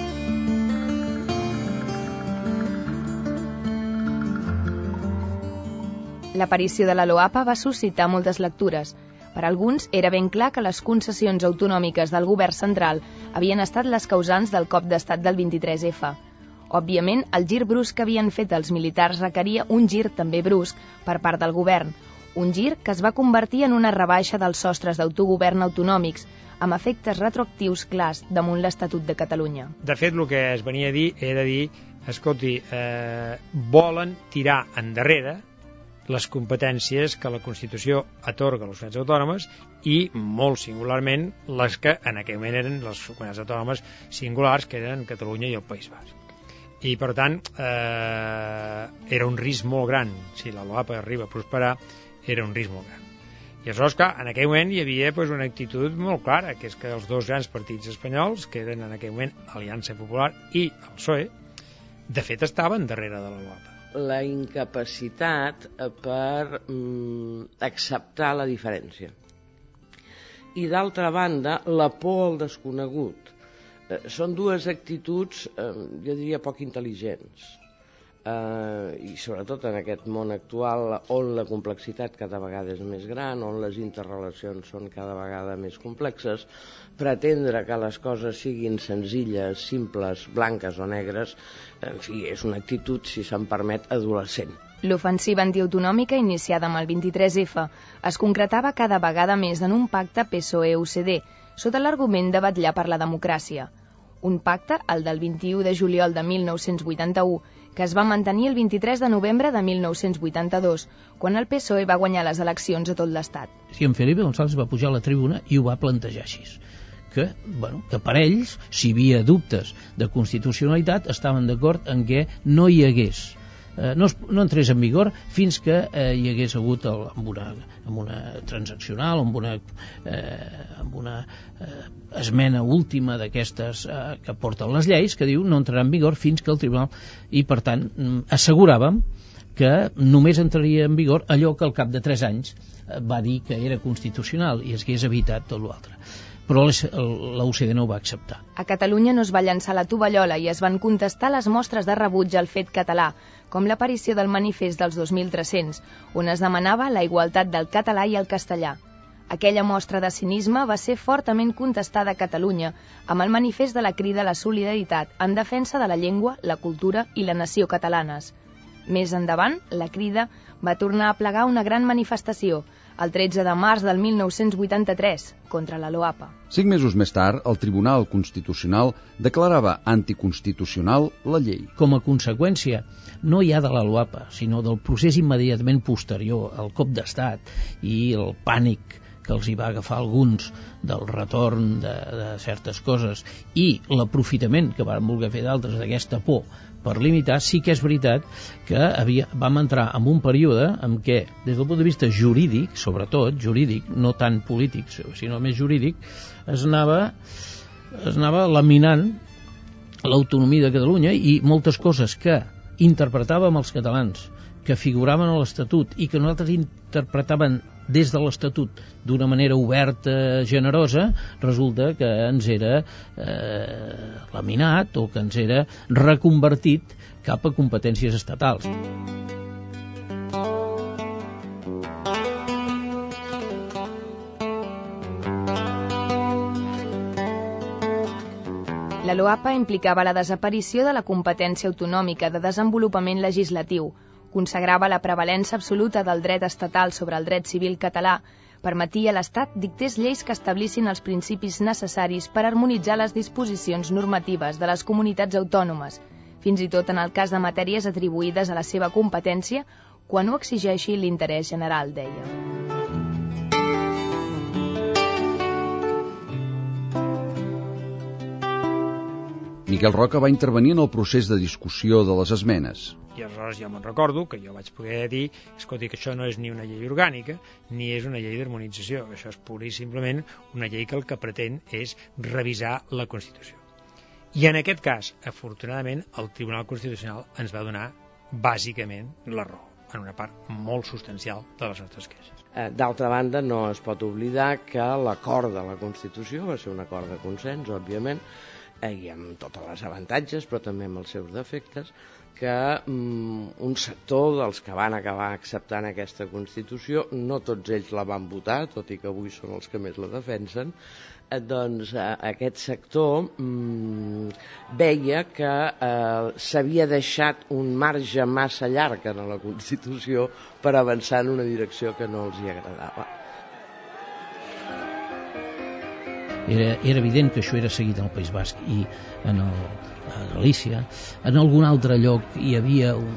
L'aparició de la LOAPA va suscitar moltes lectures. Per alguns era ben clar que les concessions autonòmiques del govern central havien estat les causants del cop d'estat del vint-i-tres efa. Òbviament, el gir brusc que havien fet els militars requeria un gir també brusc per part del govern, un gir que es va convertir en una rebaixa dels sostres d'autogovern autonòmics, amb efectes retroactius clars damunt l'Estatut de Catalunya. De fet, el que es venia a dir era dir, escolti, eh, volen tirar endarrere les competències que la Constitució atorga a les comunitats autònomes i, molt singularment, les que en aquell moment eren les comunitats autònomes singulars, que eren Catalunya i el País Basc. I per tant eh, era un risc molt gran. Si la LOAPA arriba a prosperar, era un risc molt gran. I aleshores, clar, en aquell moment hi havia pues, una actitud molt clara, que és que els dos grans partits espanyols, que eren en aquell moment Aliança Popular i el P S O E, de fet estaven darrere de la LOAPA. La incapacitat per mm, acceptar la diferència. I d'altra banda, la por al desconegut. Són dues actituds, eh, jo diria, poc intel·ligents. Eh, I sobretot en aquest món actual, on la complexitat cada vegada és més gran, on les interrelacions són cada vegada més complexes, pretendre que les coses siguin senzilles, simples, blanques o negres, en fi, és una actitud, si se'n permet, adolescent. L'ofensiva antiautonòmica iniciada amb el vint-i-tres efa es concretava cada vegada més en un pacte P S O E-U C D, sota l'argument de vetllar per la democràcia. Un pacte, el del vint-i-u de juliol de mil nou-cents vuitanta-u, que es va mantenir el vint-i-tres de novembre de mil nou-cents vuitanta-dos, quan el P S O E va guanyar les eleccions a tot l'Estat. Si en Felipe González va pujar a la tribuna i ho va plantejar així. Que, bueno, que per ells, si hi havia dubtes de constitucionalitat, estaven d'acord en què no hi hagués Eh, no, es, no entrés en vigor fins que eh, hi hagués hagut el, amb, una, amb una transaccional, amb una, eh, amb una eh, esmena última d'aquestes eh, que porten les lleis, que diu no entrarà en vigor fins que el tribunal... I, per tant, asseguràvem que només entraria en vigor allò que al cap de tres anys eh, va dir que era constitucional i es hagués evitat tot l'altre. Però la U C D no ho va acceptar. A Catalunya no es va llançar la tovallola i es van contestar les mostres de rebuig al fet català, com l'aparició del manifest dels dos mil tres-cents, on es demanava la igualtat del català i el castellà. Aquella mostra de cinisme va ser fortament contestada a Catalunya amb el manifest de la Crida a la Solidaritat en defensa de la llengua, la cultura i la nació catalanes. Més endavant, la Crida va tornar a plegar una gran manifestació, el tretze de març del mil nou-cents vuitanta-tres, contra la LOAPA. Cinc mesos més tard, el Tribunal Constitucional declarava anticonstitucional la llei. Com a conseqüència, no hi ha de la LOAPA, sinó del procés immediatament posterior, el cop d'estat i el pànic que els hi va agafar alguns del retorn de, de certes coses i l'aprofitament que van voler fer d'altres d'aquesta por per limitar, sí que és veritat que havia, vam entrar en un període en què, des del punt de vista jurídic, sobretot jurídic, no tant polític, sinó més jurídic, es anava es anava laminant l'autonomia de Catalunya, i moltes coses que interpretàvem els catalans, que figuraven a l'Estatut i que nosaltres interpretàvem des de l'Estatut d'una manera oberta, generosa, resulta que ens era eh, laminat o que ens era reconvertit cap a competències estatals. La LOAPA implicava la desaparició de la competència autonòmica de desenvolupament legislatiu, consagrava la prevalença absoluta del dret estatal sobre el dret civil català, permetia a l'Estat dictés lleis que establissin els principis necessaris per harmonitzar les disposicions normatives de les comunitats autònomes, fins i tot en el cas de matèries atribuïdes a la seva competència, quan ho exigeixi l'interès general, deia. Miquel Roca va intervenir en el procés de discussió de les esmenes. I aleshores jo me'n recordo que jo vaig poder dir, escolti, que això no és ni una llei orgànica ni és una llei d'harmonització, això és pura i simplement una llei que el que pretén és revisar la Constitució. I en aquest cas, afortunadament, el Tribunal Constitucional ens va donar bàsicament la raó, en una part molt substancial de les nostres queixes. D'altra banda, no es pot oblidar que l'acord de la Constitució va ser un acord de consens, òbviament, i amb tots els avantatges, però també amb els seus defectes, que um, un sector dels que van acabar acceptant aquesta Constitució, no tots ells la van votar, tot i que avui són els que més la defensen, eh, doncs eh, aquest sector um, veia que eh, s'havia deixat un marge massa llarg en la Constitució per avançar en una direcció que no els hi agradava. Era, era evident que això era seguit en el País Basc i en el, a Galícia. En algun altre lloc hi havia un,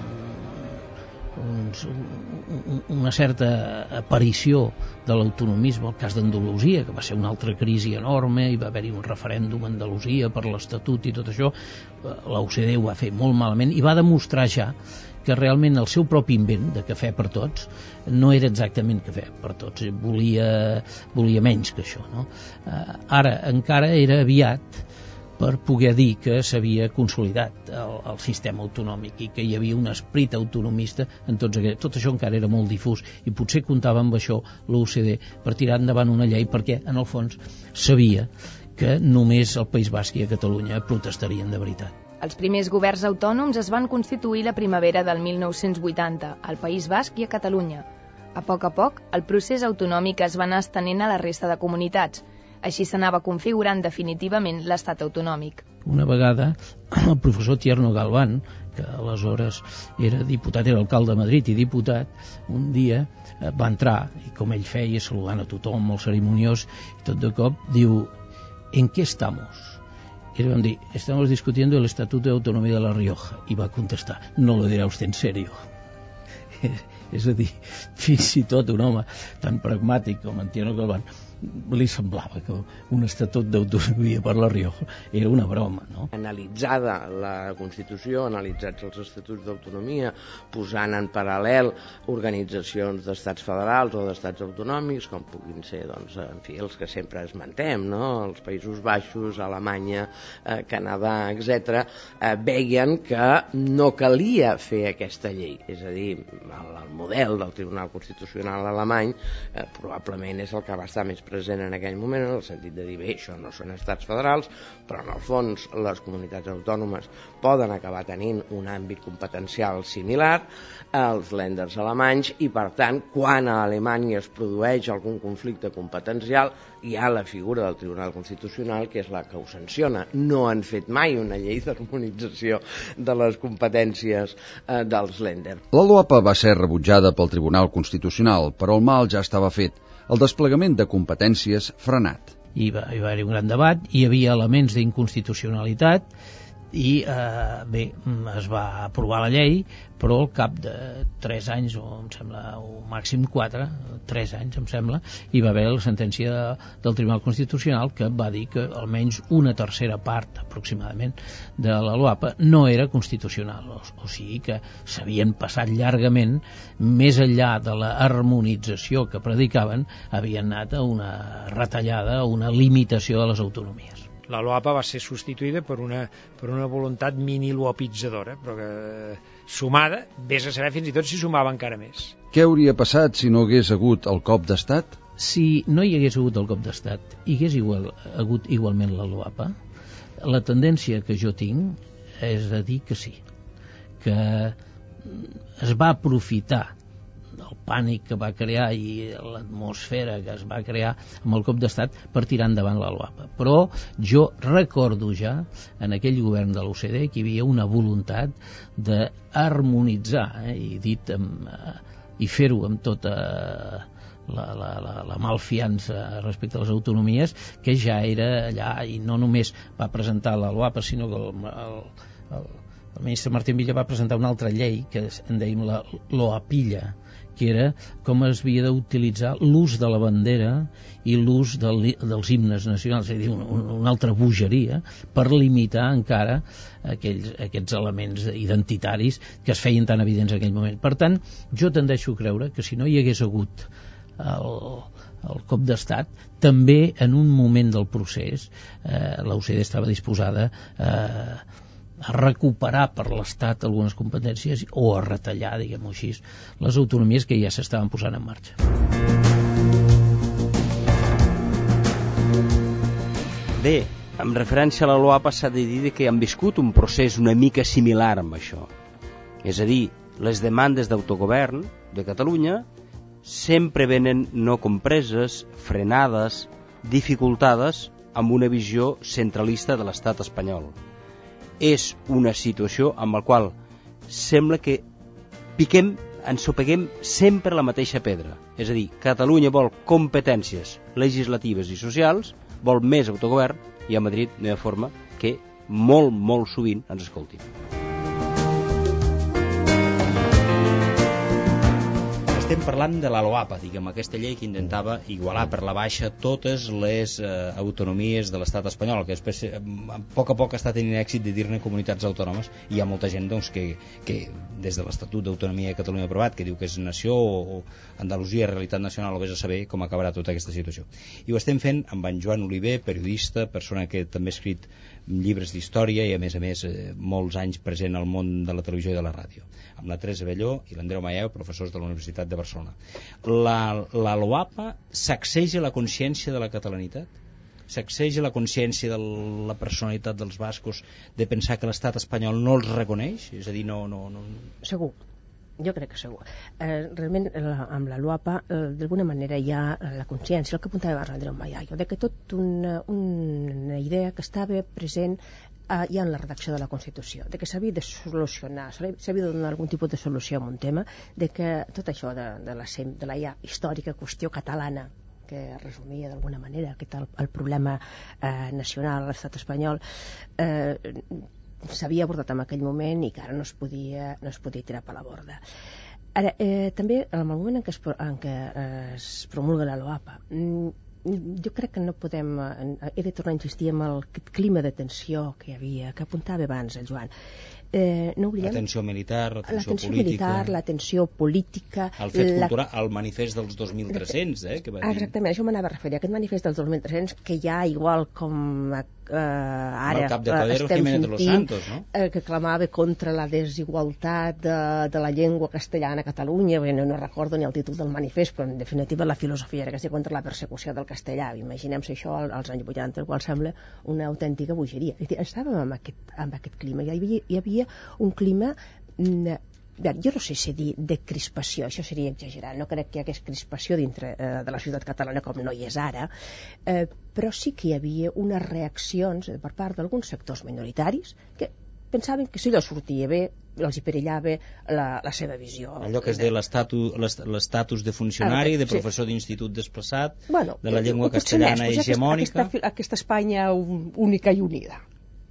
uns, un, una certa aparició de l'autonomisme, el cas d'Andalusia, que va ser una altra crisi enorme, i va haver-hi un referèndum a Andalusia per l'Estatut i tot això. La O C D ho va fer molt malament i va demostrar ja que realment el seu propi invent de cafè per tots no era exactament cafè per tots, volia, volia menys que això, no? Ara encara era aviat per poder dir que s'havia consolidat el, el sistema autonòmic i que hi havia un esperit autonomista en tots aquests. Tot això encara era molt difús i potser comptava amb això l'O C D per tirar endavant una llei, perquè en el fons sabia que només el País Basc i a Catalunya protestarien de veritat. Els primers governs autònoms es van constituir la primavera del mil nou-cents vuitanta, al País Basc i a Catalunya. A poc a poc, el procés autonòmic es va anar estenent a la resta de comunitats. Així s'anava configurant definitivament l'estat autonòmic. Una vegada, el professor Tierno Galván, que aleshores era diputat, era alcalde de Madrid i diputat, un dia va entrar, i com ell feia, saludant a tothom, molt cerimoniós, i tot de cop diu: ¿en qué estamos? Y le van a decir: estamos discutiendo el Estatuto de Autonomía de La Rioja. I va contestar: no lo dirá usted en serio. És a dir, fins i tot un home tan pragmàtic com en Tierno Galván li semblava que un estatut d'autonomia per La Rioja era una broma, no? Analitzada la Constitució, analitzats els estatuts d'autonomia, posant en paral·lel organitzacions d'estats federals o d'estats autonòmics, com puguin ser, doncs, en fi, els que sempre esmentem, no? Els Països Baixos, Alemanya, eh, Canadà, etcètera, eh, veien que no calia fer aquesta llei. És a dir, el, el model del Tribunal Constitucional alemany eh, probablement és el que va estar més present en aquell moment, en el sentit de dir: bé, això no són estats federals, però en el fons les comunitats autònomes poden acabar tenint un àmbit competencial similar als lenders alemanys, i per tant, quan a Alemanya es produeix algun conflicte competencial, hi ha la figura del Tribunal Constitucional, que és la que ho sanciona. No han fet mai una llei d'harmonització de les competències eh, dels lenders. La LOAPA va ser rebutjada pel Tribunal Constitucional, però el mal ja estava fet. El desplegament de competències frenat. Hi va, hi va haver un gran debat, hi havia elements d'inconstitucionalitat i eh, bé, es va aprovar la llei, però al cap de tres anys, o em sembla, o màxim quatre, tres anys em sembla, hi va haver la sentència de, del Tribunal Constitucional que va dir que almenys una tercera part aproximadament de la LOAPA no era constitucional, o, o sigui que s'havien passat llargament, més enllà de la harmonització que predicaven, havien anat a una retallada, a una limitació de les autonomies. La LOAPA va ser substituïda per una, per una voluntat mini-loapitzadora, però que sumada, vés a saber fins i tot si sumava encara més. Què hauria passat si no hagués hagut el cop d'estat? Si no hi hagués hagut el cop d'estat, hi hagués igual, hagut igualment la LOAPA, la tendència que jo tinc és a dir que sí, que es va aprofitar el pànic que va crear i l'atmosfera que es va crear amb el cop d'estat per tirar endavant la LOAPA. Però jo recordo ja en aquell govern de l'O C D que hi havia una voluntat d'harmonitzar, eh, i dit amb, eh, i fer-ho amb tota la, la, la, la malfiança respecte a les autonomies, que ja era allà, i no només va presentar la LOAPA, sinó que el, el, el, el ministre Martín Villa va presentar una altra llei que en dèiem la LOAPilla, que era com es havia d'utilitzar l'ús de la bandera i l'ús del, dels himnes nacionals, és a dir, un, una altra bogeria, per limitar encara aquells, aquests elements identitaris que es feien tan evidents en aquell moment. Per tant, jo tendeixo a creure que si no hi hagués hagut el, el cop d'estat, també en un moment del procés eh, l'O C D estava disposada eh, a recuperar per l'Estat algunes competències o a retallar, diguem-ho així, les autonomies que ja s'estaven posant en marxa. Bé, en referència a la LOAPA s'ha de dir que han viscut un procés una mica similar amb això. És a dir, les demandes d'autogovern de Catalunya sempre venen no compreses, frenades, dificultades amb una visió centralista de l'estat espanyol. És una situació amb la qual sembla que piquem, ensopeguem sempre la mateixa pedra. És a dir, Catalunya vol competències legislatives i socials, vol més autogovern, i a Madrid no hi ha forma que molt, molt sovint ens escoltin. Estem parlant de la LOAPA, diguem, aquesta llei que intentava igualar per la baixa totes les eh, autonomies de l'estat espanyol, que després, eh, a poc a poc està tenint èxit de dir-ne comunitats autònomes, i hi ha molta gent doncs, que, que des de l'Estatut d'Autonomia de Catalunya aprovat, que diu que és nació o Andalusia, realitat nacional, o vés a saber com acabarà tota aquesta situació. I ho estem fent amb en Joan Oliver, periodista, persona que també ha escrit llibres d'història i a més a més eh, molts anys present al món de la televisió i de la ràdio, amb la Teresa Belló i l'Andreu Maieu, professors de la Universitat de Barcelona. La, la LOAPA sacseja la consciència de la catalanitat? Sacseja la consciència de la personalitat dels bascos de pensar que l'estat espanyol no els reconeix? És a dir, no... no, no... Segur. Jo crec que segur. Eh, realment, la, amb la LOAPA, eh, d'alguna manera hi ha la consciència, el que apuntava abans l'Andreu Maiaio, de que tot una, una idea que estava present eh, ja en la redacció de la Constitució, de que s'havia de solucionar, s'havia de donar algun tipus de solució a un tema, de que tot això de, de, la, de la ja històrica qüestió catalana, que resumia d'alguna manera aquest el, el problema eh, nacional a l'estat espanyol, eh, s'havia abordat en aquell moment i que ara no es podia, no es podia tirar per la borda. Ara, eh, també en el moment en què es, en què es promulga la LOAPA, jo crec que no podem, he de tornar a insistir en el clima de tensió que hi havia, que apuntava abans el Joan. Eh, no oblidem, la tensió militar, la tensió, la tensió política, militar, la tensió política, el fet la... cultural, el manifest dels dos mil tres-cents, eh, que va dir... Exactament, això m'anava a referir, aquest manifest dels dos mil tres-cents que ja igual com eh, ara el cap de Padero, estem Jiménez de los Santos, no? eh, que clamava contra la desigualtat de, de la llengua castellana a Catalunya. Bueno, no recordo ni el títol del manifest, però en definitiva la filosofia era que sigui contra la persecució del castellà. Imaginem-se això als anys vuitanta, el qual sembla una autèntica bogeria. Estàvem amb aquest, amb aquest clima, hi havia, hi havia un clima, bé, jo no sé si dir de crispació, això seria exagerat, no crec que hi hagués crispació dintre eh, de la ciutat catalana com no hi és ara, eh, però sí que hi havia unes reaccions per part d'alguns sectors minoritaris que pensaven que si allò sortia bé els hi perillava la, la seva visió. Allò que es deia l'estatus de funcionari, de professor sí. d'institut desplaçat, bueno, de la llengua castellana més, hegemònica... Aquesta, aquesta Espanya única i unida.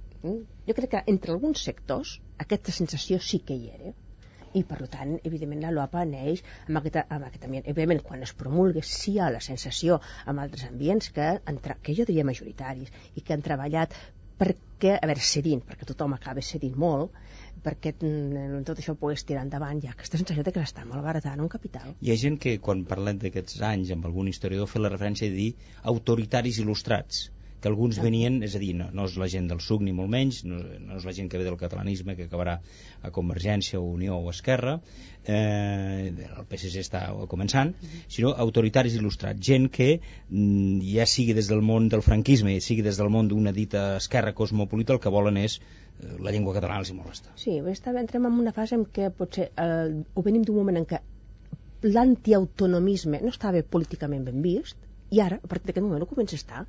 Jo crec que entre alguns sectors aquesta sensació sí que hi era, i per tant, evidentment, la LOAPA neix amb aquest, amb aquest ambient. Evidentment, quan es promulga sí hi ha la sensació amb altres ambients que, que jo diria majoritaris i que han treballat perquè, a veure, cedint, perquè tothom acaba cedint molt, perquè tot això pogués tirar endavant, hi ha aquesta sensació de que s'està malbaratant un capital. Hi ha gent que, quan parlem d'aquests anys, amb algun historiador, fa la referència de dir autoritaris il·lustrats, que alguns venien, és a dir, no, no és la gent del S U C ni molt menys, no, no és la gent que ve del catalanisme que acabarà a Convergència o Unió o Esquerra, eh, el P S C està començant, sinó autoritaris il·lustrats, gent que ja sigui des del món del franquisme, sigui des del món d'una dita esquerra cosmopolita, el que volen és la llengua catalana els hi molesta. Sí, entrem en una fase en què potser eh, ho venim d'un moment en què l'antiautonomisme no estava políticament ben vist, i ara, a partir d'aquest moment, ho comença a estar.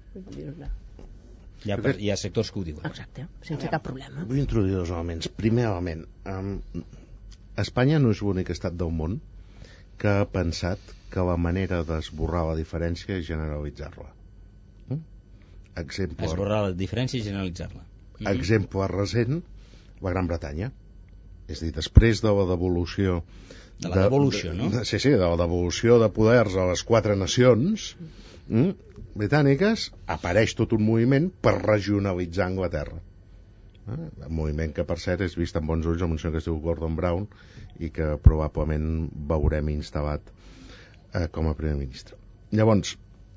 Hi ha, hi ha sectors que ho diuen. Exacte, sense cap problema. Vull introduir dos elements. Primer element, um, Espanya no és l'únic estat del món que ha pensat que la manera d'esborrar la diferència és generalitzar-la. Mm? Exemple... Esborrar la diferència i generalitzar-la. Exemple recent, la Gran Bretanya. És a dir, després de la devolució... De la devolució, de, no? De, sí, sí, de la devolució de poders a les quatre nacions mm, britàniques, apareix tot un moviment per regionalitzar Anglaterra. Eh? Un moviment que, per cert, és vist amb bons ulls amb un senyor que es diu Gordon Brown i que probablement veurem instal·lat eh, com a primer ministre. Llavors,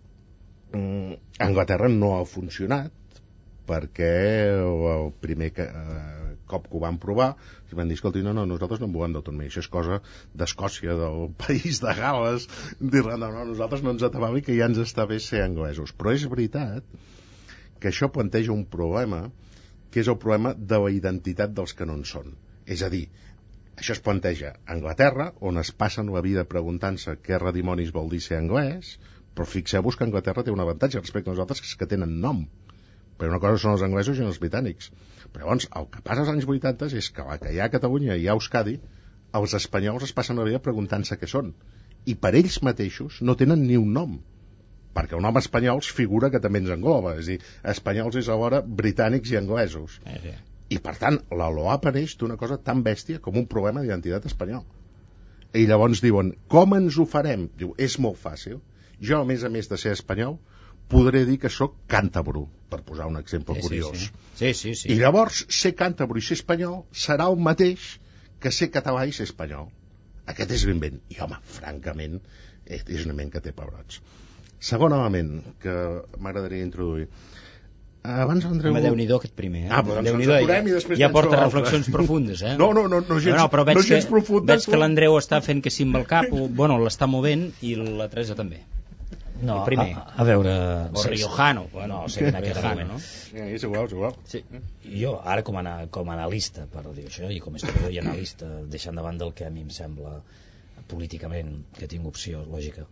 mm, Anglaterra no ha funcionat perquè el primer que, eh, cop que ho van provar van dir, escolti, no, no, nosaltres no en volem d'autonomia, això és cosa d'Escòcia, del país de Gales, d'Irlanda, no, nosaltres no ens atabali que ja ens està bé ser anglesos. Però és veritat que això planteja un problema, que és el problema de la identitat dels que no en són. És a dir, això es planteja a Anglaterra, on es passen la vida preguntant-se què redimonis vol dir ser anglès, però fixeu-vos que Anglaterra té un avantatge respecte a nosaltres, que és que tenen nom. Però una cosa són els anglesos i els britànics. Però llavors, el que passa als anys vuitanta és que la que hi ha a Catalunya i a Euskadi, els espanyols es passen la vida preguntant-se què són. I per ells mateixos no tenen ni un nom. Perquè el nom espanyols figura que també ens engloba. És a dir, espanyols és alhora britànics i anglesos. Eh, sí. I per tant, la LOAP neix d'una cosa tan bèstia com un problema d'identitat espanyol. I llavors diuen, com ens ho farem? Diu, és molt fàcil. Jo, a més a més de ser espanyol, podré dir que sóc càntabro, per posar un exemple sí, curiós. Sí, sí. Sí, sí, sí. I llavors, ser càntabro i ser espanyol serà el mateix que ser català i ser espanyol. Aquest és l'invent. I, home, francament, és un invent que té pebrots. Segon element que m'agradaria introduir. Abans, Andreu... Home, Déu-n'hi-do aquest primer, eh? Ah, però doncs ens aturem i després... Ja porta reflexions profundes, eh? No, no, no, no gens, no, no, però veig no gens que, profundes. Veig que l'Andreu està fent que sí amb el cap, o, bueno, l'està movent, i la Teresa també. No, el primer. A, a veure... O Riojano. Bueno, no, sí, en aquest moment, no? Sí, és igual, és igual. Sí. Jo, ara com a, com a analista, per dir això, i com a historiador i analista, deixant davant del que a mi em sembla políticament, que tinc opció lògica,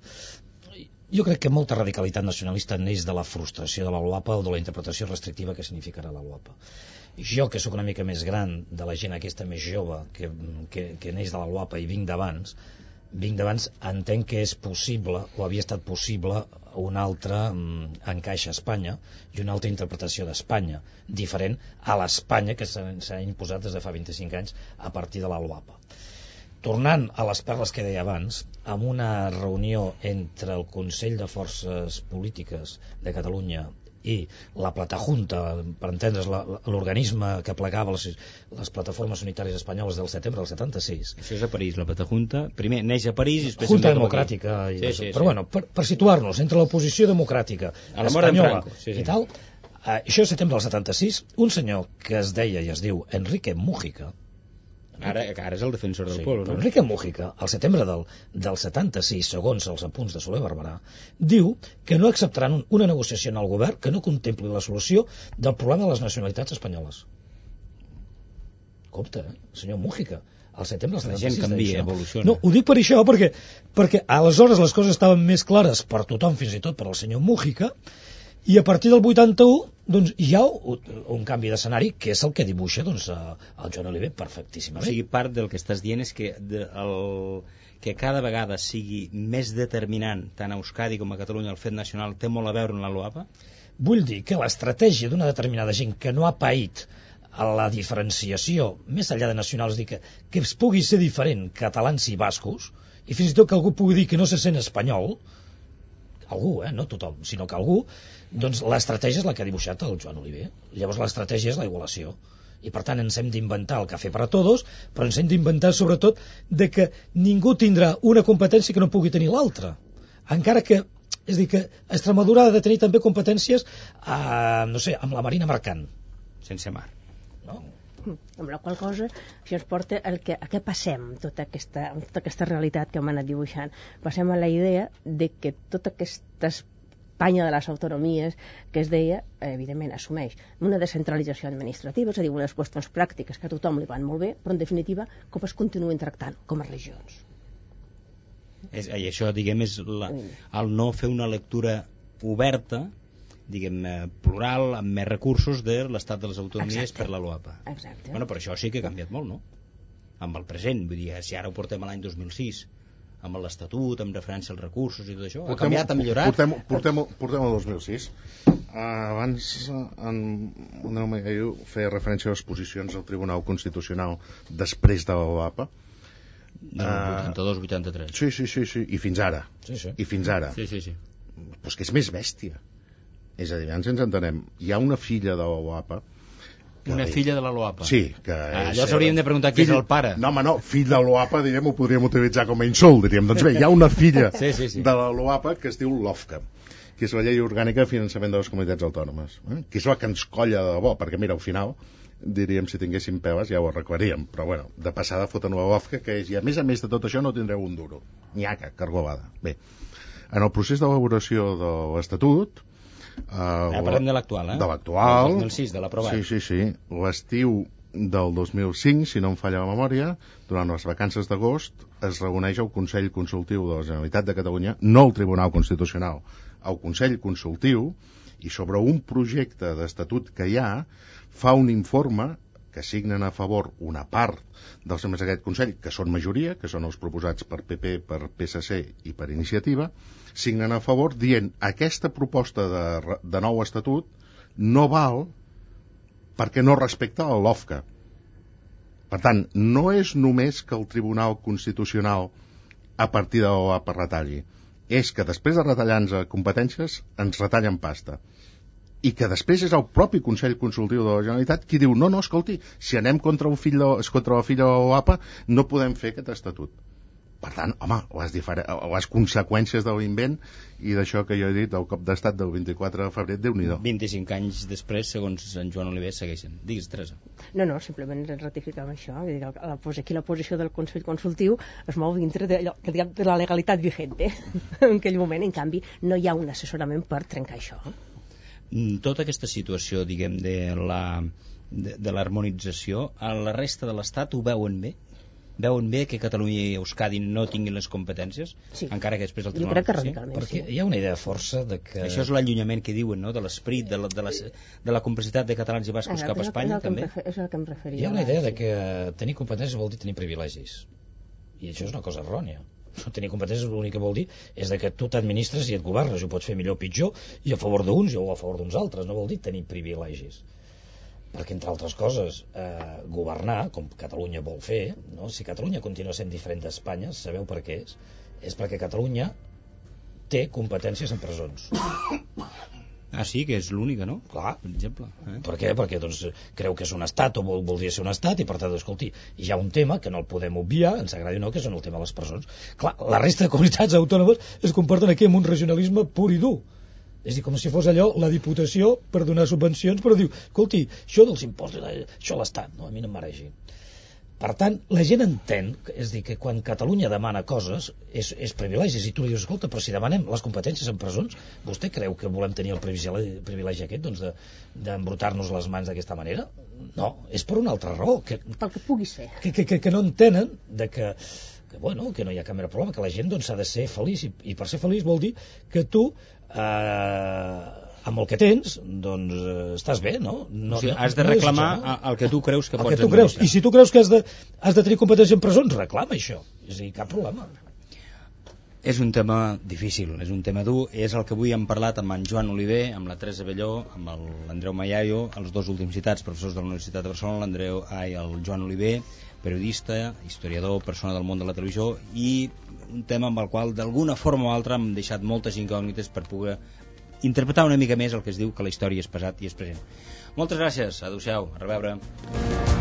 jo crec que molta radicalitat nacionalista neix de la frustració de la LOAPA o de la interpretació restrictiva que significarà la LOAPA. Jo, que sóc una mica més gran de la gent aquesta més jove que, que, que neix de la LOAPA i vinc d'abans, vinc d'abans, entenc que és possible, o havia estat possible, un altre mm, encaix a Espanya i una altra interpretació d'Espanya, diferent a l'Espanya que s'ha imposat des de fa vint-i-cinc anys a partir de la LOAPA. Tornant a les perles que deia abans, amb una reunió entre el Consell de Forces Polítiques de Catalunya i la Platajunta, per entendre's, l'organisme que plegava les, les plataformes unitàries espanyoles del setembre del setanta-sis. Això és a París, la Platajunta. Primer neix a París i després... Junta Democràtica. I sí, sí, però sí. Bueno, per, per situar-nos entre l'oposició democràtica a la espanyola Franco, sí, sí. I tal, eh, això és setembre del setanta-sis, un senyor que es deia i es diu Enrique Mújica, Ara, ara és el defensor del sí, poble, no? Enrique Mújica, al setembre del, del setanta-sis, segons els apunts de Soler Barberà, diu que no acceptaran un, una negociació en el govern que no contempli la solució del problema de les nacionalitats espanyoles. Compte, eh? Senyor Mújica, al setembre del setanta-sis... La gent canvia, evoluciona. No, ho dic per això, perquè, perquè aleshores les coses estaven més clares per tothom, fins i tot per al senyor Mújica, i a partir del vuitanta-u doncs, hi ha un, un canvi d'escenari que és el que dibuixa doncs, el Joan Oliver perfectíssimament. O sigui, part del que estàs dient és que, de, el, que cada vegada sigui més determinant tant a Euskadi com a Catalunya el fet nacional té molt a veure amb la LOAPA? Vull dir que l'estratègia d'una determinada gent que no ha paït a la diferenciació més enllà de nacionals, dir que, que es pugui ser diferent catalans i bascos, i fins i tot que algú pugui dir que no se sent espanyol, algú, eh, no tothom, sinó que algú, doncs l'estratègia és la que ha dibuixat el Joan Oliver. Llavors l'estratègia és la igualació. I per tant ens hem d'inventar el cafè per a tots, però ens hem d'inventar sobretot de que ningú tindrà una competència que no pugui tenir l'altra. Encara que És a dir, que Extremadura ha de tenir també competències a, no sé, amb la marina mercant. Sense mar. No? Amb la qual cosa això ens porta el que, a què passem tota aquesta, tota aquesta realitat que hem anat dibuixant. Passem a la idea de que tota aquesta Espanya de les autonomies que es deia, evidentment assumeix una descentralització administrativa, és a dir, unes qüestions pràctiques que a tothom li van molt bé, però en definitiva com es continuen tractant com a regions. És, I això, diguem, és la, el no fer una lectura oberta, diguem, plural, amb més recursos de l'estat de les autonomies. Exacte. Per la LOAPA. Exacte. Bueno, però això sí que ha canviat molt, no? Amb el present, vull dir, si ara ho portem a l'any dos mil sis, amb l'Estatut, amb referència als recursos i tot això, portem, ha canviat, ha millorat? Portem, portem, portem el dos mil sis. Uh, abans, en una jo feia referència a les posicions del Tribunal Constitucional després de la LOAPA. De vuitanta-dos vuitanta-tres. Sí, sí, sí, sí, i fins ara. Sí, sí. I fins ara. Sí, sí, sí. Però és que és més bèstia. És a dir, ens ens entenem. Hi ha una filla de la LOAPA. Una li... filla de la LOAPA. Sí, que ah, és... Allò s'hauríem de preguntar qui fill... és el pare. No, home, no, fill de la LOAPA, diguem, ho podríem utilitzar com a insult, diríem. Doncs bé, hi ha una filla sí, sí, sí. de la LOAPA que es diu LOFCA, que és la Llei Orgànica de Finançament de les Comunitats Autònomes, eh? Que és la que ens colla de debò, perquè mira, al final, diríem, si tinguéssim peles ja ho arreglaríem, però bueno, de passada foten la LOFCA, que és, i a més a més de tot això no tindreu un duro, nyaca, cargolada. Bé, en el procés d'elaboració de l'Estatut, Uh, ja parlem de l'actual, eh? De l'actual. Del dos mil sis, de l'aprovat. Sí, sí, sí. L'estiu del dos mil cinc, si no em falla la memòria, durant les vacances d'agost, es reuneix el Consell Consultiu de la Generalitat de Catalunya, no el Tribunal Constitucional, el Consell Consultiu, i sobre un projecte d'estatut que hi ha, fa un informe que signen a favor una part dels membres d'aquest Consell, que són majoria, que són els proposats per P P, per P S C i per Iniciativa, signen a favor dient aquesta proposta de, de nou estatut no val perquè no respecta el LOFCA. Per tant, no és només que el Tribunal Constitucional a partir de la LOAPA retalli, és que després de retallar-nos competències ens retallen pasta. I que després és el propi Consell Consultiu de la Generalitat qui diu, no, no, escolti, si anem contra, un fill de, contra la filla de la LOAPA no podem fer aquest estatut. Per tant, home, les, difere... les conseqüències de l'invent i d'això que jo he dit, el cop d'estat del vint-i-quatre de febrer, Déu-n'hi-do. vint-i-cinc anys després, segons en Joan Oliver, segueixen. Digues, Teresa. No, no, simplement ratificam això. Aquí la posició del Consell Consultiu es mou dintre de, allò, de la legalitat vigente en aquell moment. En canvi, no hi ha un assessorament per trencar això. Tota aquesta situació, diguem, de la de, de l'harmonització, a la resta de l'Estat ho veuen bé? Veuen bé que Catalunya i Euskadi no tinguin les competències? Sí. Encara que després el Tribunal... Jo crec que radicalment, Perquè sí. hi ha una idea força de que... Això és l'allunyament que diuen, no?, de l'esperit, de, la, de, la, de la complicitat de catalans i bascos Exacte, cap a Espanya, és també? Refer... És el que em referia. Hi ha una idea de que tenir competències vol dir tenir privilegis. I això és una cosa errònia. No tenir competències l'únic que vol dir és de que tu t'administres i et governes, ho pots fer millor o pitjor, i a favor d'uns o a favor d'uns altres, no vol dir tenir privilegis. Perquè, entre altres coses, eh, governar, com Catalunya vol fer, no? Si Catalunya continua sent diferent d'Espanya, sabeu per què és? És perquè Catalunya té competències en presons. Ah, sí, que és l'única, no? Clar. Per exemple. Eh? Per què? Perquè doncs, creu que és un estat o vol, voldria ser un estat i per tant, escolti, hi ha un tema que no el podem obviar, ens agradi o no, que és el tema de les presons. Clar, la resta de comunitats autònomes es comporten aquí amb un regionalisme pur i dur. És a dir, com si fos allò, la Diputació per donar subvencions, però diu, escolti, això dels impostos, això l'Estat, no, a mi no em mereixi. Per tant, la gent entén, és a dir, que quan Catalunya demana coses, és, és privilegis, i tu li dius, escolta, però si demanem les competències en presons, vostè creu que volem tenir el privilegi, privilegi aquest, doncs, d'embrutar-nos les mans d'aquesta manera? No, és per una altra raó. Que, Pel que puguis fer. Que, que, que, que no entenen de que, que, bueno, que no hi ha cap mena de problema, que la gent doncs, s'ha de ser feliç, i, i per ser feliç vol dir que tu eh, amb el que tens, doncs eh, estàs bé, no? no, o sigui, no has de no reclamar no? el que tu creus que el pots que tu creus. administrar. I si tu creus que has de, has de tenir competència en presons, reclama això. És a dir, cap problema. És un tema difícil, és un tema dur, és el que avui hem parlat amb en Joan Oliver, amb la Teresa Belló, amb l'Andreu Mayayo, els dos últims citats, professors de la Universitat de Barcelona, l'Andreu ai, el Joan Oliver, periodista, historiador, persona del món de la televisió, i un tema amb el qual d'alguna forma o altra hem deixat moltes incògnites per poder interpretar una mica més el que es diu que la història és passat i és present. Moltes gràcies, adeu-siau, a reveure.